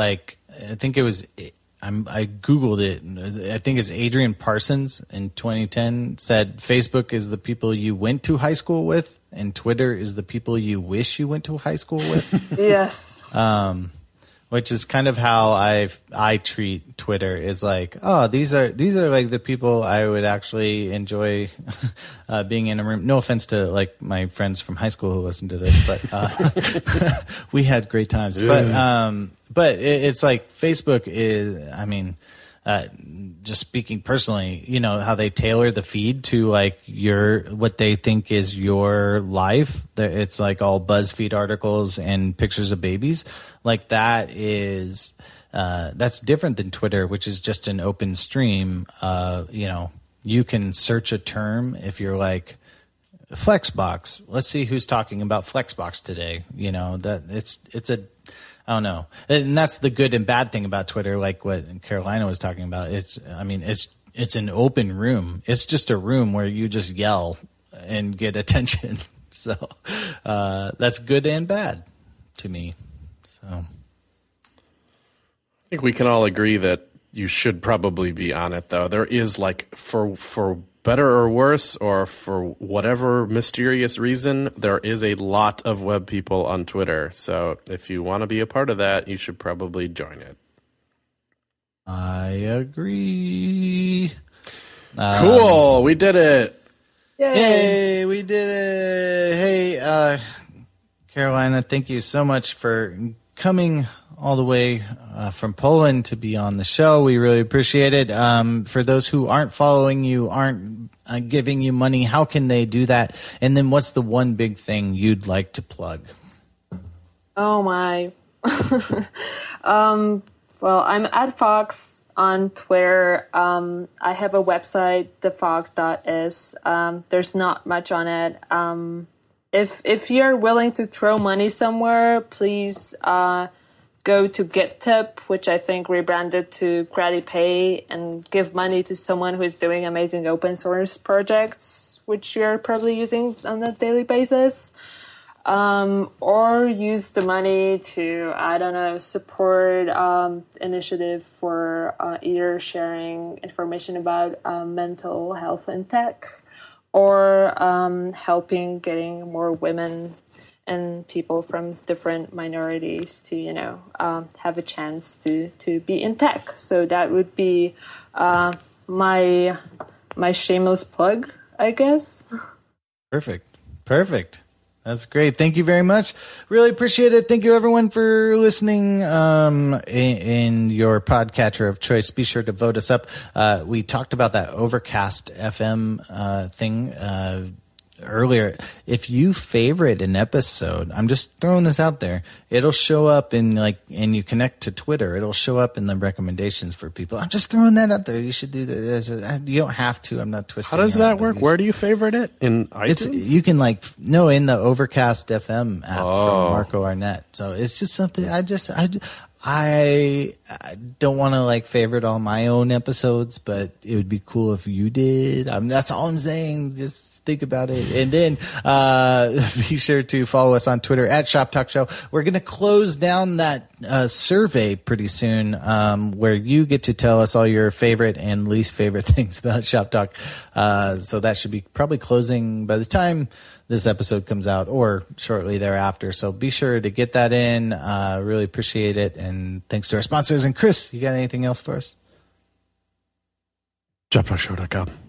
I think it was. I Googled it. I think it's Adrian Parsons in 2010 said Facebook is the people you went to high school with, and Twitter is the people you wish you went to high school with. Yes. Which is kind of how I treat Twitter, is like, oh, these are like the people I would actually enjoy being in a room. No offense to like my friends from high school who listen to this, but we had great times. But it's like Facebook is, I mean, just speaking personally, you know, how they tailor the feed to like what they think is your life. It's like all BuzzFeed articles and pictures of babies. Like that is, that's different than Twitter, which is just an open stream. You know, you can search a term if you're like Flexbox. Let's see who's talking about Flexbox today. You know, that it's a, I don't know. And that's the good and bad thing about Twitter, like what Carolina was talking about. It's an open room. It's just a room where you just yell and get attention. So that's good and bad to me. So I think we can all agree that you should probably be on it, though. There is, like, for better or worse, or for whatever mysterious reason, there is a lot of web people on Twitter. So if you want to be a part of that, you should probably join it. I agree. Cool. We did it. Yay, we did it. Hey, Carolina, thank you so much for coming all the way from Poland to be on the show. We really appreciate it. For those who aren't following you, aren't giving you money, how can they do that? And then what's the one big thing you'd like to plug? Oh my. Well, I'm at Fox on Twitter. I have a website, thefox.is. There's not much on it. If you're willing to throw money somewhere, please go to GitTip, which I think rebranded to GratiPay, and give money to someone who is doing amazing open source projects, which you're probably using on a daily basis. Or use the money to, I don't know, support initiative for either sharing information about mental health in tech, or helping getting more women and people from different minorities to, you know, have a chance to be in tech. So that would be my shameless plug, I guess. Perfect. That's great. Thank you very much. Really appreciate it. Thank you, everyone, for listening in your podcatcher of choice. Be sure to vote us up. We talked about that Overcast FM thing earlier. If you favorite an episode, I'm just throwing this out there, it'll show up and you connect to Twitter, it'll show up in the recommendations for people. I'm just throwing that out there. You should do that. You don't have to. I'm not twisting. How does that work? Where do you favorite it? In iTunes? You can in the Overcast FM app from Marco Arnett. So it's just something I don't want to favorite all my own episodes, but it would be cool if you did. That's all I'm saying. Just think about it. And then be sure to follow us on Twitter at Shop Talk Show. We're going to close down that survey pretty soon, where you get to tell us all your favorite and least favorite things about Shop Talk. So that should be probably closing by the time this episode comes out or shortly thereafter. So be sure to get that in. Really appreciate it. And thanks to our sponsors. And Chris, you got anything else for us? ShopTalkShow.com.